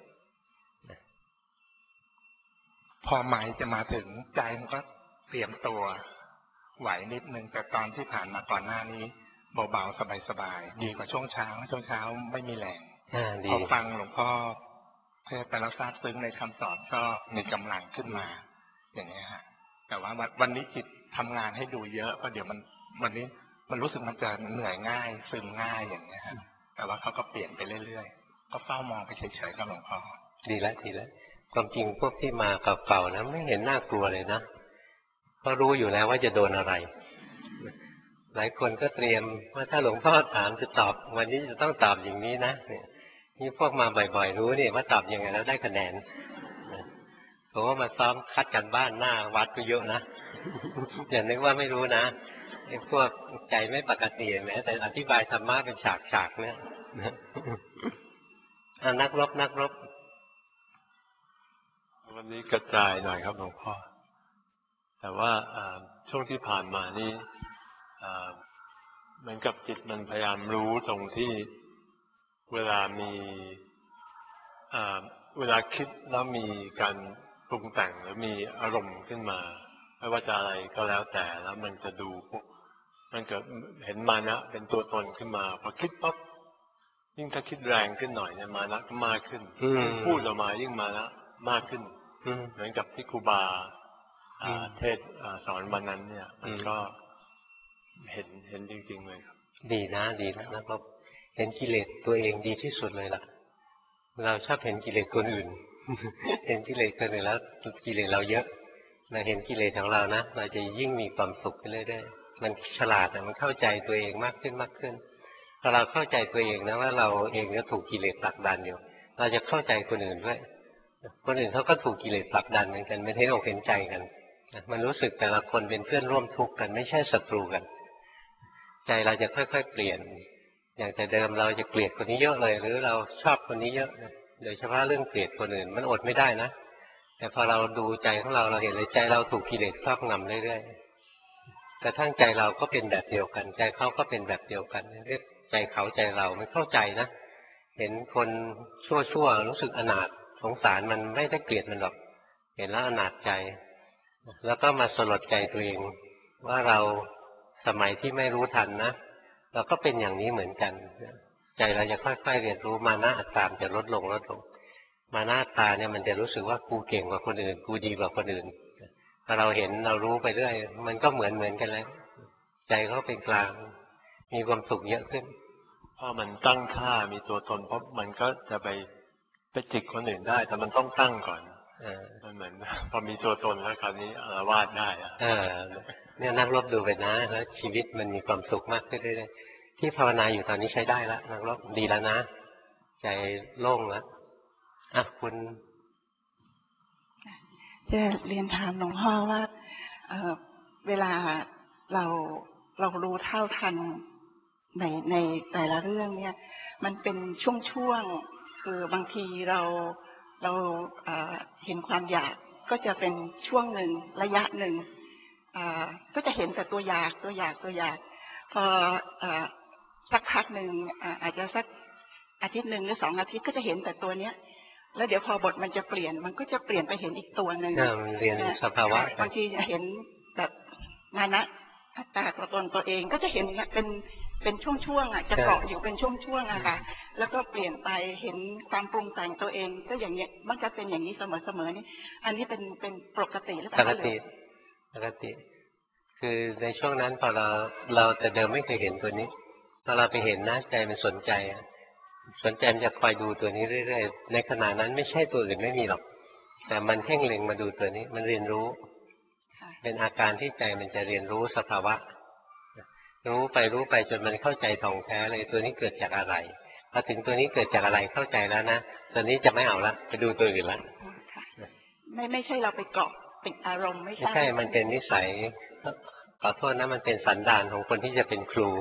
พอหมายจะมาถึงใจมันก็เตรียมตัวไหวนิดนึงแต่ตอนที่ผ่านมาก่อนหน้านี้เบาๆสบายๆดีกว่าช่วงเช้าไม่มีแรงพอฟังหลวงพ่อเทศน์ไปแล้วซาบซึ้งในคำสอนก็มีกำลังขึ้นมาอย่างนี้ฮะแต่ว่าวันนี้จิตทำงานให้ดูเยอะเพราะเดี๋ยววันนี้มันรู้สึกมันจะเหนื่อยง่ายซึมง่ายอย่างนี้ฮะแต่ว่าเขาก็เปลี่ยนไปเรื่อยๆก็เฝ้ามองไปเฉยๆกับหลวงพ่อดีแล้วความจริงพวกที่มาเก่าๆนะไม่เห็นน่ากลัวเลยนะเพราะรู้อยู่แล้วว่าจะโดนอะไรหลายคนก็เตรียมว่าถ้าหลวงพ่อถามจะตอบวันนี้จะต้องตอบอย่างนี้นะนี่พวกมาบ่อยๆรู้นี่ว่าตอบยังไงแล้วได้คะแนนผมว่ามาซ้อมคัดกันบ้านหน้าวัดก็เยอะนะอย่านึกว่าไม่รู้นะไอ้พวกใจไม่ปกติแม้แต่อธิบายธรรมะเป็นฉากๆเนี่ยนักรบวันนี้กระจายหน่อยครับหลวงพ่อแต่ว่าช่วงที่ผ่านมานี่เหมือนกับจิตมันพยายามรู้ตรงที่เวลาคิดแล้วมีการปรุงแต่งหรือมีอารมณ์ขึ้นมาไม่ว่าจะอะไรก็แล้วแต่แล้วมันจะดูพวกมันเกิดเห็นมานะเป็นตัวตนขึ้นมาพอคิดปั๊บยิ่งถ้าคิดแรงขึ้นหน่อยเนี่ยมานะก็มากขึ้นพูดออกมายิ่งมานะมากขึ้นเหมือนกับที่ครูบาเทศสอนวันนั้นเนี่ยมันก็เห็นจริงๆเลยครับดีนะครับเห็นกิเลสตัวเองดีที่สุดเลยล่ะเราชอบเห็นกิเลสคนอื่น เห็นกิเลสคนอื่นแล้วกิเลสเราเยอะเราเห็นกิเลสของเรานะเราจะยิ่งมีความสุขไปเรื่อยๆมันฉลาดมันเข้าใจตัวเองมากขึ้นพอเราเข้าใจตัวเองนะว่าเราเองก็ถูกกิเลสผลักดันอยู่เราจะเข้าใจคนอื่นด้วยคนอื่นเขาก็ถูกกิเลสผลักดันเหมือนกันไม่เห็นอกเห็นใจกันมันรู้สึกแต่ละคนเป็นเพื่อนร่วมทุกข์กันไม่ใช่ศัตรูกันใจเราจะค่อยๆเปลี่ยนอย่างแต่เดิมเราจะเกลียดคนนี้เยอะเลยหรือเราชอบคนนี้เยอะโดยเฉพาะเรื่องเกลียดคนอื่นมันอดไม่ได้นะแต่พอเราดูใจของเราเห็นเลยใจเราถูกกิเลสครอบงำเรื่อยๆแต่ทั้งใจเราก็เป็นแบบเดียวกันใจเขาก็เป็นแบบเดียวกันเรียกใจเขาใจเราไม่เข้าใจนะเห็นคนชั่วรู้สึกอนาถสงสารมันไม่ได้เกลียดมันหรอกเห็นแล้วอนาถใจแล้วก็มาสลดใจตัวเองว่าเราสมัยที่ไม่รู้ทันนะเราก็เป็นอย่างนี้เหมือนกันใจเราจะค่อยๆเรียนรู้มานะอัตตามจะลดลงมานะอัตตาเนี่ยมันจะรู้สึกว่ากูเก่งกว่าคนอื่นกูดีกว่าคนอื่นพอเราเห็นเรารู้ไปเรื่อยมันก็เหมือนกันแล้วใจเขาเป็นกลางมีความสุขเยอะขึ้นพอมันตั้งค่ามีตัวตนเพราะมันก็จะไปจิกคนอื่นได้แต่มันต้องตั้งก่อนมันเหมือนพอมีตัวตนแล้วคราวนี้อาละวาดได้เนี่ยนักรบดูไปนะแล้วชีวิตมันมีความสุขมากขึ้นเรื่อยๆที่ภาวนาอยู่ตอนนี้ใช้ได้แล้วนักรบดีแล้วนะใจโล่งแล้วคุณจะเรียนถามหลวงพ่อว่าเวลาเรารู้เท่าทันในแต่ละเรื่องเนี่ยมันเป็นช่วงๆคือบางทีเราเห็นความอยากก็จะเป็นช่วงหนึ่งระยะหนึ่งก็จะเห็นแต่ตัวอยากพอสักพักหนึ่งอาจจะสักอาทิตย์หนึ่งหรือ2 อาทิตย์ก็จะเห็นแต่ตัวเนี้ยแล้วเดี๋ยวพอบทมันจะเปลี่ยนมันก็จะเปลี่ยนไปเห็นอีกตัวหนึ่งเรียนสภาวะบางทีจะเห็นแบบนานะอัตตาตัวเองก็จะเห็นเป็นช่วงๆจะเกาะอยู่เป็นช่วงๆค่ะแล้วก็เปลี่ยนไปเห็นความปรุงแต่งตัวเองก็อย่างเงี้ยมันจะเป็นอย่างนี้เสมอนี่อันนี้เป็นปกติหรือเปล่าปกติคือในช่วงนั้นพอเราแต่เดิมไม่เคยเห็นตัวนี้พอเราไปเห็นนะใจมันสนใจมันจะคอยดูตัวนี้เรื่อยๆในขณะนั้นไม่ใช่ตัวอื่นไม่มีหรอกแต่มันเพ่งเล็งมาดูตัวนี้มันเรียนรู้เป็นอาการที่ใจมันจะเรียนรู้สภาวะรู้ไปจนมันเข้าใจท่องแท้เลยตัวนี้เกิดจากอะไรพอถึงตัวนี้เกิดจากอะไรเข้าใจแล้วนะตัวนี้จะไม่เอาละไปดูตัวอื่นละไม่ใช่เราไปเกาะติดอารมณ์ไม่ใช่มันเป็นนิสัยขอโทษนะมันเป็นสันดานของคนที่จะเป็นครู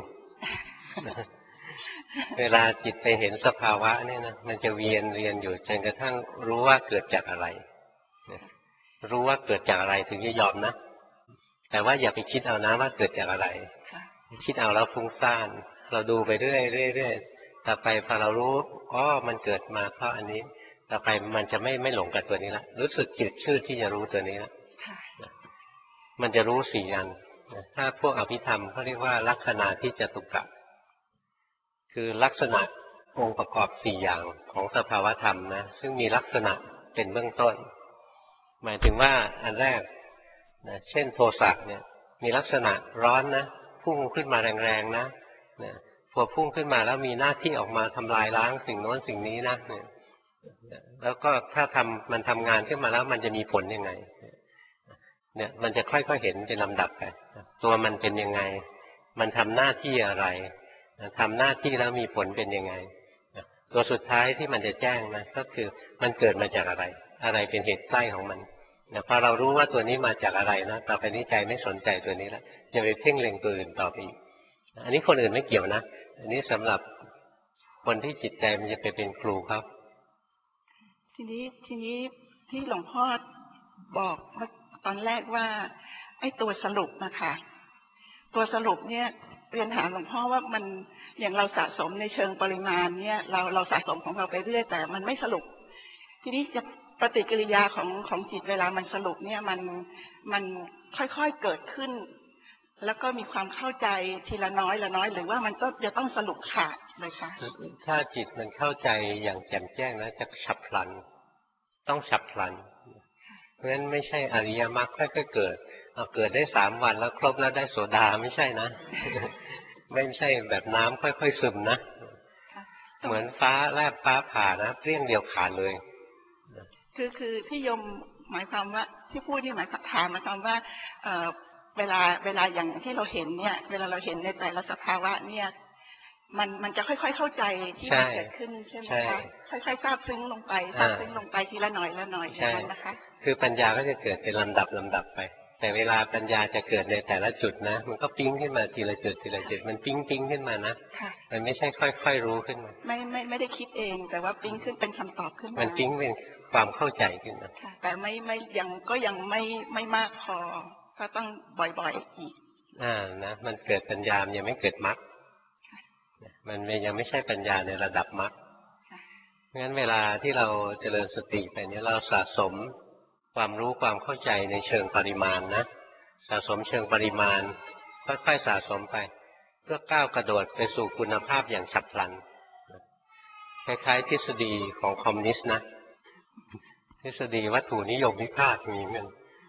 เวลาจิตไปเห็นสภาวะเนี่ยนะมันจะเวียนอยู่จนกระทั่งรู้ว่าเกิดจากอะไรรู้ว่าเกิดจากอะไรถึงจะยอมนะแต่ว่าอย่าไปคิดเอานะว่าเกิดจากอะไรคิดเอาแล้วฟุ้งซ่านเราดูไปเรื่อยต่อไปพอเรารู้มันเกิดมาเพราะอันนี้ต่อไปมันจะไม่หลงกับตัวนี้ละรู้สึกจืดชืดที่จะรู้ตัวนี้ละมันจะรู้4 อันถ้าพวกอภิธรรมเขาเรียกว่าลักษณะที่จตุกะคือลักษณะองค์ประกอบ4 อย่างของสภาวธรรมนะซึ่งมีลักษณะเป็นเบื้องต้นหมายถึงว่าอันแรกนะเช่นโทสะเนี่ยมีลักษณะร้อนนะพุ่งขึ้นมาแรงๆนะพอพุ่งขึ้นมาแล้วมีหน้าที่ออกมาทำลายล้างสิ่งโน้นสิ่งนี้นะแล้วก็ถ้ามันทำงานขึ้นมาแล้วมันจะมีผลยังไงเนี่ยมันจะค่อยๆเห็นเป็นลำดับไปตัวมันเป็นยังไงมันทำหน้าที่อะไรทำหน้าที่แล้วมีผลเป็นยังไงตัวสุดท้ายที่มันจะแจ้งนะก็คือมันเกิดมาจากอะไรเป็นเหตุใกล้ของมันพอเรารู้ว่าตัวนี้มาจากอะไรนะต่อไปนี้ใจไม่สนใจตัวนี้แล้วจะไปเพ่งเล็งตัวอื่นต่อไปอีกอันนี้คนอื่นไม่เกี่ยวนะอันนี้สำหรับคนที่จิตใจมันจะไปเป็นครูครับทีนี้ที่หลวงพ่อบอกตอนแรกว่าไอ้ตัวสรุปนะคะตัวสรุปเนี่ยเรียนถามหลวงพ่อว่ามันอย่างเราสะสมในเชิงปริมาณเนี่ยเราสะสมของเราไปเรื่อยแต่มันไม่สรุปทีนี้จะปฏิกิริยาของจิตเวลามันสรุปเนี่ยมันค่อยๆเกิดขึ้นแล้วก็มีความเข้าใจทีละน้อยหรือว่ามันก็จะต้องสรุปขาดเลยค่ะถ้าจิตมันเข้าใจอย่างแจ่มแจ้งนะจะฉับพลันต้องฉับพลันเพราะฉะนั้นไม่ใช่อริยมรรคค่อยๆเกิดได้3 วันแล้วครบแล้วได้โสดาไม่ใช่นะ ไม่ใช่แบบน้ำค่อยๆซึมนะเหมือนฟ้าแลบฟ้าผ่านะเปรี้ยงเดียวขาดเลยคือที่ยมหมายความว่าที่พูดนี่หมายความว่าเวลาอย่างที่เราเห็นเนี่ยเวลาเราเห็นในแต่ละสภาวะเนี่ยมันจะค่อยๆเข้าใจที่มันเกิดขึ้นใช่ไหมคะค่อยๆซาบซึ้งลงไปทีละหน่อยนะคะคือปัญญาก็จะเกิดเป็นลำดับไปแต่เวลาปัญญาจะเกิดในแต่ละจุดนะมันก็ปิ๊งขึ้นมาทีละจุดมันปิ๊งขึ้นมานะมันไม่ใช่ค่อยๆรู้ขึ้นมาไม่ได้คิดเองแต่ว่าปิ๊งขึ้นเป็นคำตอบขึ้นมามันปิ๊งเป็นความเข้าใจขึ้นมาแต่ยังไม่มากพอก็ต้องบ่อยๆอีกนะมันเกิดปัญญายังไม่เกิดมรรคมันยังไม่ใช่ปัญญาในระดับมรรคเพราะฉะนั้นเวลาที่เราเจริญสติไปเนี่ยเราสะสมความรู้ความเข้าใจในเชิงปริมาณนะสะสมเชิงปริมาณค่อยๆสะสมไปเพื่อก้าวกระโดดไปสู่คุณภาพอย่างฉับพลันคล้ายๆทฤษฎีของคอมมิวนิสต์นะทฤษฎีวัตถุนิยมวิพากษ์มีเหมือน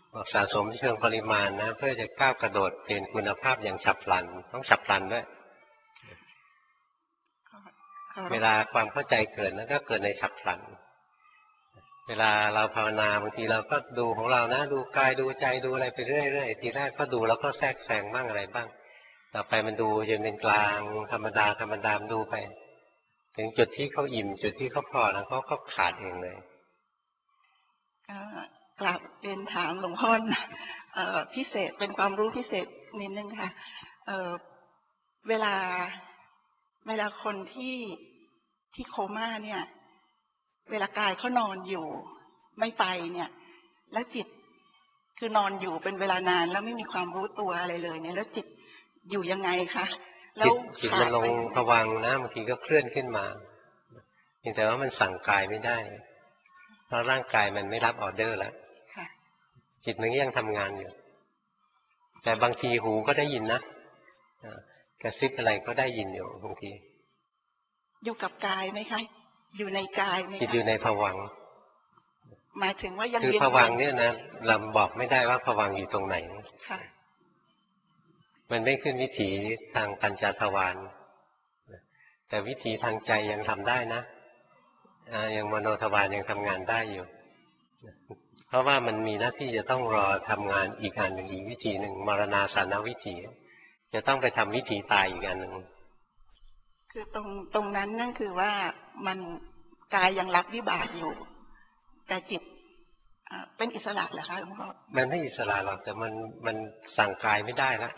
สะสมเชิงปริมาณนะเพื่อจะก้าวกระโดดเปลี่ยนคุณภาพอย่างฉับพลันต้องฉับพลันด้วยเวลาความเข้าใจเกิดนั้นก็เกิดในฉับพลันเวลาเราภาวนาบางทีเราก็ดูของเรานะดูกายดูใจดูอะไรไปเรื่อยๆทีแรกก็ดูแล้วก็แทรกแซงบ้างอะไรบ้างต่อไปมันดูจนเป็นกลางธรรมดาดูไปถึงจุดที่เขาอิ่มจุดที่เขาพอแล้วเขาก็ขาดเองเลยกราบเรียนถามหลวงพ่อพิเศษเป็นความรู้พิเศษนิดนึงค่ะเวลาคนที่โคม่าเนี่ยเวลากายเขานอนอยู่ไม่ไปเนี่ยแล้วจิตคือนอนอยู่เป็นเวลานานแล้วไม่มีความรู้ตัวอะไรเลยเนี่ยแล้วจิตอยู่ยังไงคะแล้วจิตมันลงภวังค์นะบางทีก็เคลื่อนขึ้นมาเพียงแต่ว่ามันสั่งกายไม่ได้เพราะร่างกายมันไม่รับออเดอร์แล้วจิตมันยังทำงานอยู่แต่บางทีหูก็ได้ยินนะกระซิบอะไรก็ได้ยินอยู่บางทีอยู่กับกายไหมคะอยู่ในกายไหมจิตอยู่ในภวังค์หมายถึงว่ายังคือภวังค์เนี่ยนะเราบอกไม่ได้ว่าภวังค์อยู่ตรงไหนค่ะมันไม่ขึ้นวิถีทางปัญจทวารแต่วิถีทางใจยังทำได้นะยังมโนทวารยังทำงานได้อยู่เพราะว่ามันมีหน้าที่จะต้องรอทำงานอีกอันหนึ่งอีกวิธีหนึ่งมรณาสานวิถีจะต้องไปทำวิถีตายอีกอันหนึ่งคือตรงนั้นนั่นคือว่ามันกายยังรับวิบากอยู่แต่จิตเป็นอิสระเหรอคะหลวงพ่อมันไม่อิสระหรอกแต่มันสั่งกายไม่ได้แล้ว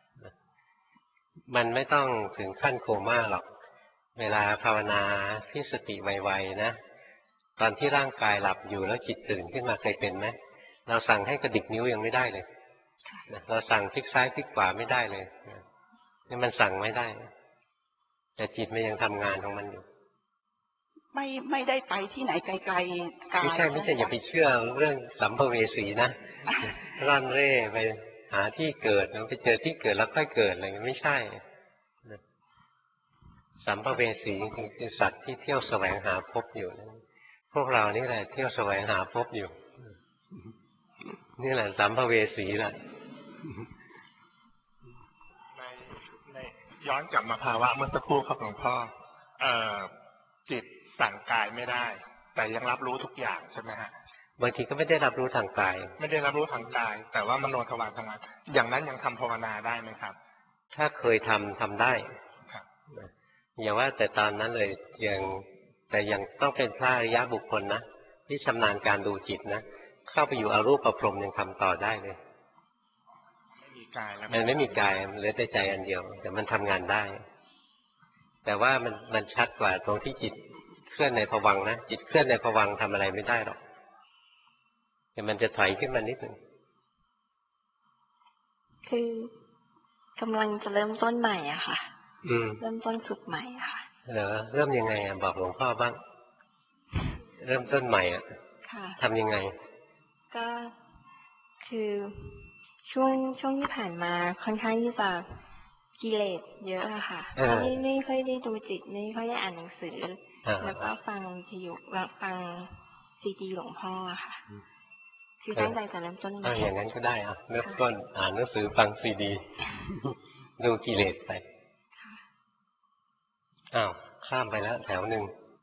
มันไม่ต้องถึงขั้นโคม่าหรอกเวลาภาวนาที่สติไวๆนะตอนที่ร่างกายหลับอยู่แล้วจิตตื่นขึ้นมาเคยเป็นไหมเราสั่งให้กระดิกนิ้วยังไม่ได้เลยเราสั่งพลิกซ้ายพลิกขวาไม่ได้เลยนี่มันสั่งไม่ได้แต่จิตมันยังทำงานของมันอยู่ไม่ได้ไปที่ไหนไกลๆกายไม่ใช่อย่าไปเชื่อเรื่องสัมภเวสีนะร่อนเร่ไปหาที่เกิดไปเจอที่เกิดแล้วค่อยเกิดอะไรไม่ใช่สัมภเวสีจริงๆคือสัตว์ที่เที่ยวแสวงหาภพอยู่พวกเรานี่แหละเที่ยวแสวงหาภพอยู่นี่แหละสัมภเวสีแหละในย้อนกลับมาภาวะเมื่อสักครู่ครับหลวงพ่อจิตสั่งกายไม่ได้แต่ยังรับรู้ทุกอย่างใช่ไหมฮะบางทีก็ไม่ได้รับรู้ทางกายไม่ได้รับรู้ทางกายแต่ว่ามโนทวารทำงานอย่างนั้นยังทำภาวนาได้ไหมครับถ้าเคยทำได้อย่าว่าแต่ตอนนั้นเลยแต่ยังต้องเป็นพระอริยบุคคลนะที่ชำนาญการดูจิตนะเข้าไปอยู่อรูปพรหมยังทำต่อได้เลยไม่มีกายแล้วมันไม่มีกายเหลือแต่ใจอันเดียวแต่มันทำงานได้แต่ว่ามันชัดกว่าตรงที่จิตเคลื่อนในภวังค์นะจิตเคลื่อนในภวังค์ทำอะไรไม่ได้หรอกแต่มันจะถอยขึ้นมานิดหนึ่งคือกำลังจะเริ่มต้นใหม่อ่ะค่ะเริ่มต้นฝึกใหม่ค่ะเหรอเริ่มยังไงอ่ะบอกหลวงพ่อบ้างเริ่มต้นใหม่อ่ะทำยังไงก็คือช่วงที่ผ่านมาค่อนข้างที่จะกิเลสเยอะอะค่ะไม่ค่อยได้ดูจิตไม่ค่อยได้อ่านหนังสือแล้วก็ฟังทีอยู่ฟังซีดีหลวงพ่อค่ะคือตั้งใจจะเริ่มต้นใหม่อย่างนั้นก็ได้อ่ะเริ่มต้นอ่านหนังสือฟังซีดีดูกิเลสไปอ้าวข้ามไปแล้วแถวหนึ่ง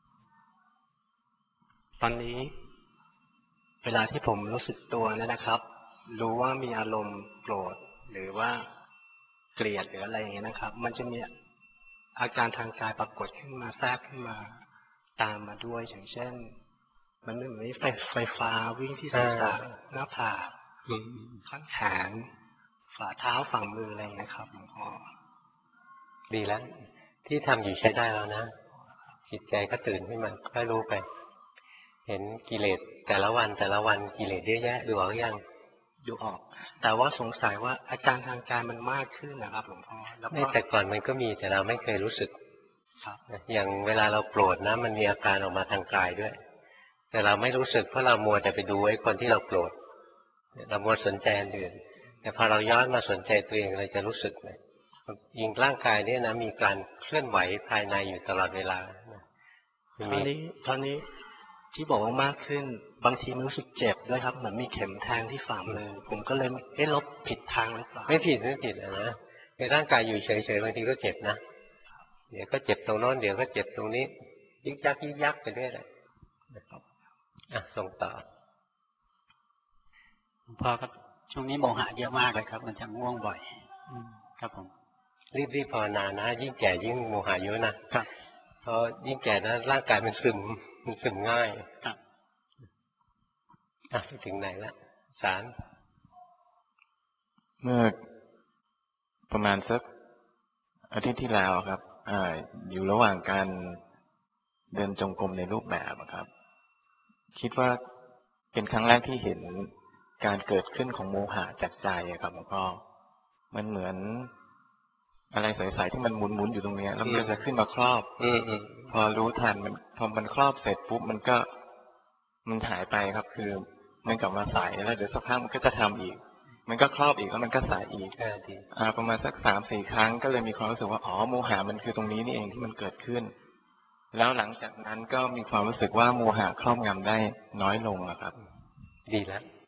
ตอนนี้เวลาที่ผมรู้สึกตัวนะครับรู้ว่ามีอารมณ์โกรธหรือว่าเกลียดหรืออะไรอย่างเงี้ยนะครับมันจะมีอาการทางกายปรากฏขึ้นมาแทรกขึ้นมาตามมาด้วยอย่างเช่นมันเหมือนไฟฟ้าวิ่งที่ศีรษะหน้าผากข้างแขนฝ่าเท้าฝ่ามืออะไรอย่างเงี้ยครับหลวงพ่อดีแล้วที่ทำอยู่ใช้ได้แล้วนะจิตใจก็ตื่นขึ้นมาค่อยรู้ไปเห็นกิเลสแต่ละวันกิเลสเยอะแยะดูออกยังดูออกแต่ว่าสงสัยว่าอาการทางกายมันมากขึ้นนะครับหลวงพ่อแล้วแต่ก่อนมันก็มีแต่เราไม่เคยรู้สึกครับอย่างเวลาเราโกรธนะมันมีอาการออกมาทางกายด้วยแต่เราไม่รู้สึกเพราะเรามัวแต่ไปดูไอ้คนที่เราโกรธเรามัวสนใจอันอื่นแต่พอเราย้อนมาสนใจตัวเองเราจะรู้สึกเลยยิ่งร่างกายเนี่ยนะมีการเคลื่อนไหวภายในอยู่ตลอดเวลาตอนนี้ที่บอกว่ามากขึ้นบางทีมันรู้สึกเจ็บด้วยครับเหมือนมีเข็มแทงที่ฝ่ามือผมก็เลยลบผิดทางหรือเปล่าไม่ผิดนะในร่างกายอยู่เฉยๆบางทีก็เจ็บนะเดี๋ยวก็เจ็บตรงโน้นเดี๋ยวก็เจ็บตรงนี้ยึกยักไปเรื่อยเลยส่งต่อพ่อครับช่วงนี้โมหะเยอะมากเลยครับมันจะง่วงบ่อยครับผมรีบภาวนานะยิ่งแก่ยิ่งโมหะเยอะนะครับเพราะยิ่งแก่นะร่างกายมันซึมง่ายครับไปถึงไหนละสารเมื่อประมาณสักอาทิตย์ที่แล้วครับอยู่ระหว่างการเดินจงกรมในรูปแบบครับคิดว่าเป็นครั้งแรกที่เห็นการเกิดขึ้นของโมหะจากใจครับหลวงพ่อมันเหมือนอะไรใสๆที่มันหมุนอยู่ตรงนี้แล้วมันจะขึ้นมาครอบพอรู้ทันมันพอมันครอบเสร็จปุ๊บมันหายไปครับคือมันกลับมาใสแล้วเดี๋ยวสักพักมันก็จะทำอีกมันก็ครอบอีกแล้วมันก็ใสอีกประมาณสัก 3-4 ครั้งก็เลยมีความรู้สึกว่าอ๋อโมหะมันคือตรงนี้นี่เองที่มันเกิดขึ้นแล้วหลังจากนั้นก็มีความรู้สึกว่าโมหะครอบงำได้น้อยลงครับดีแล้ว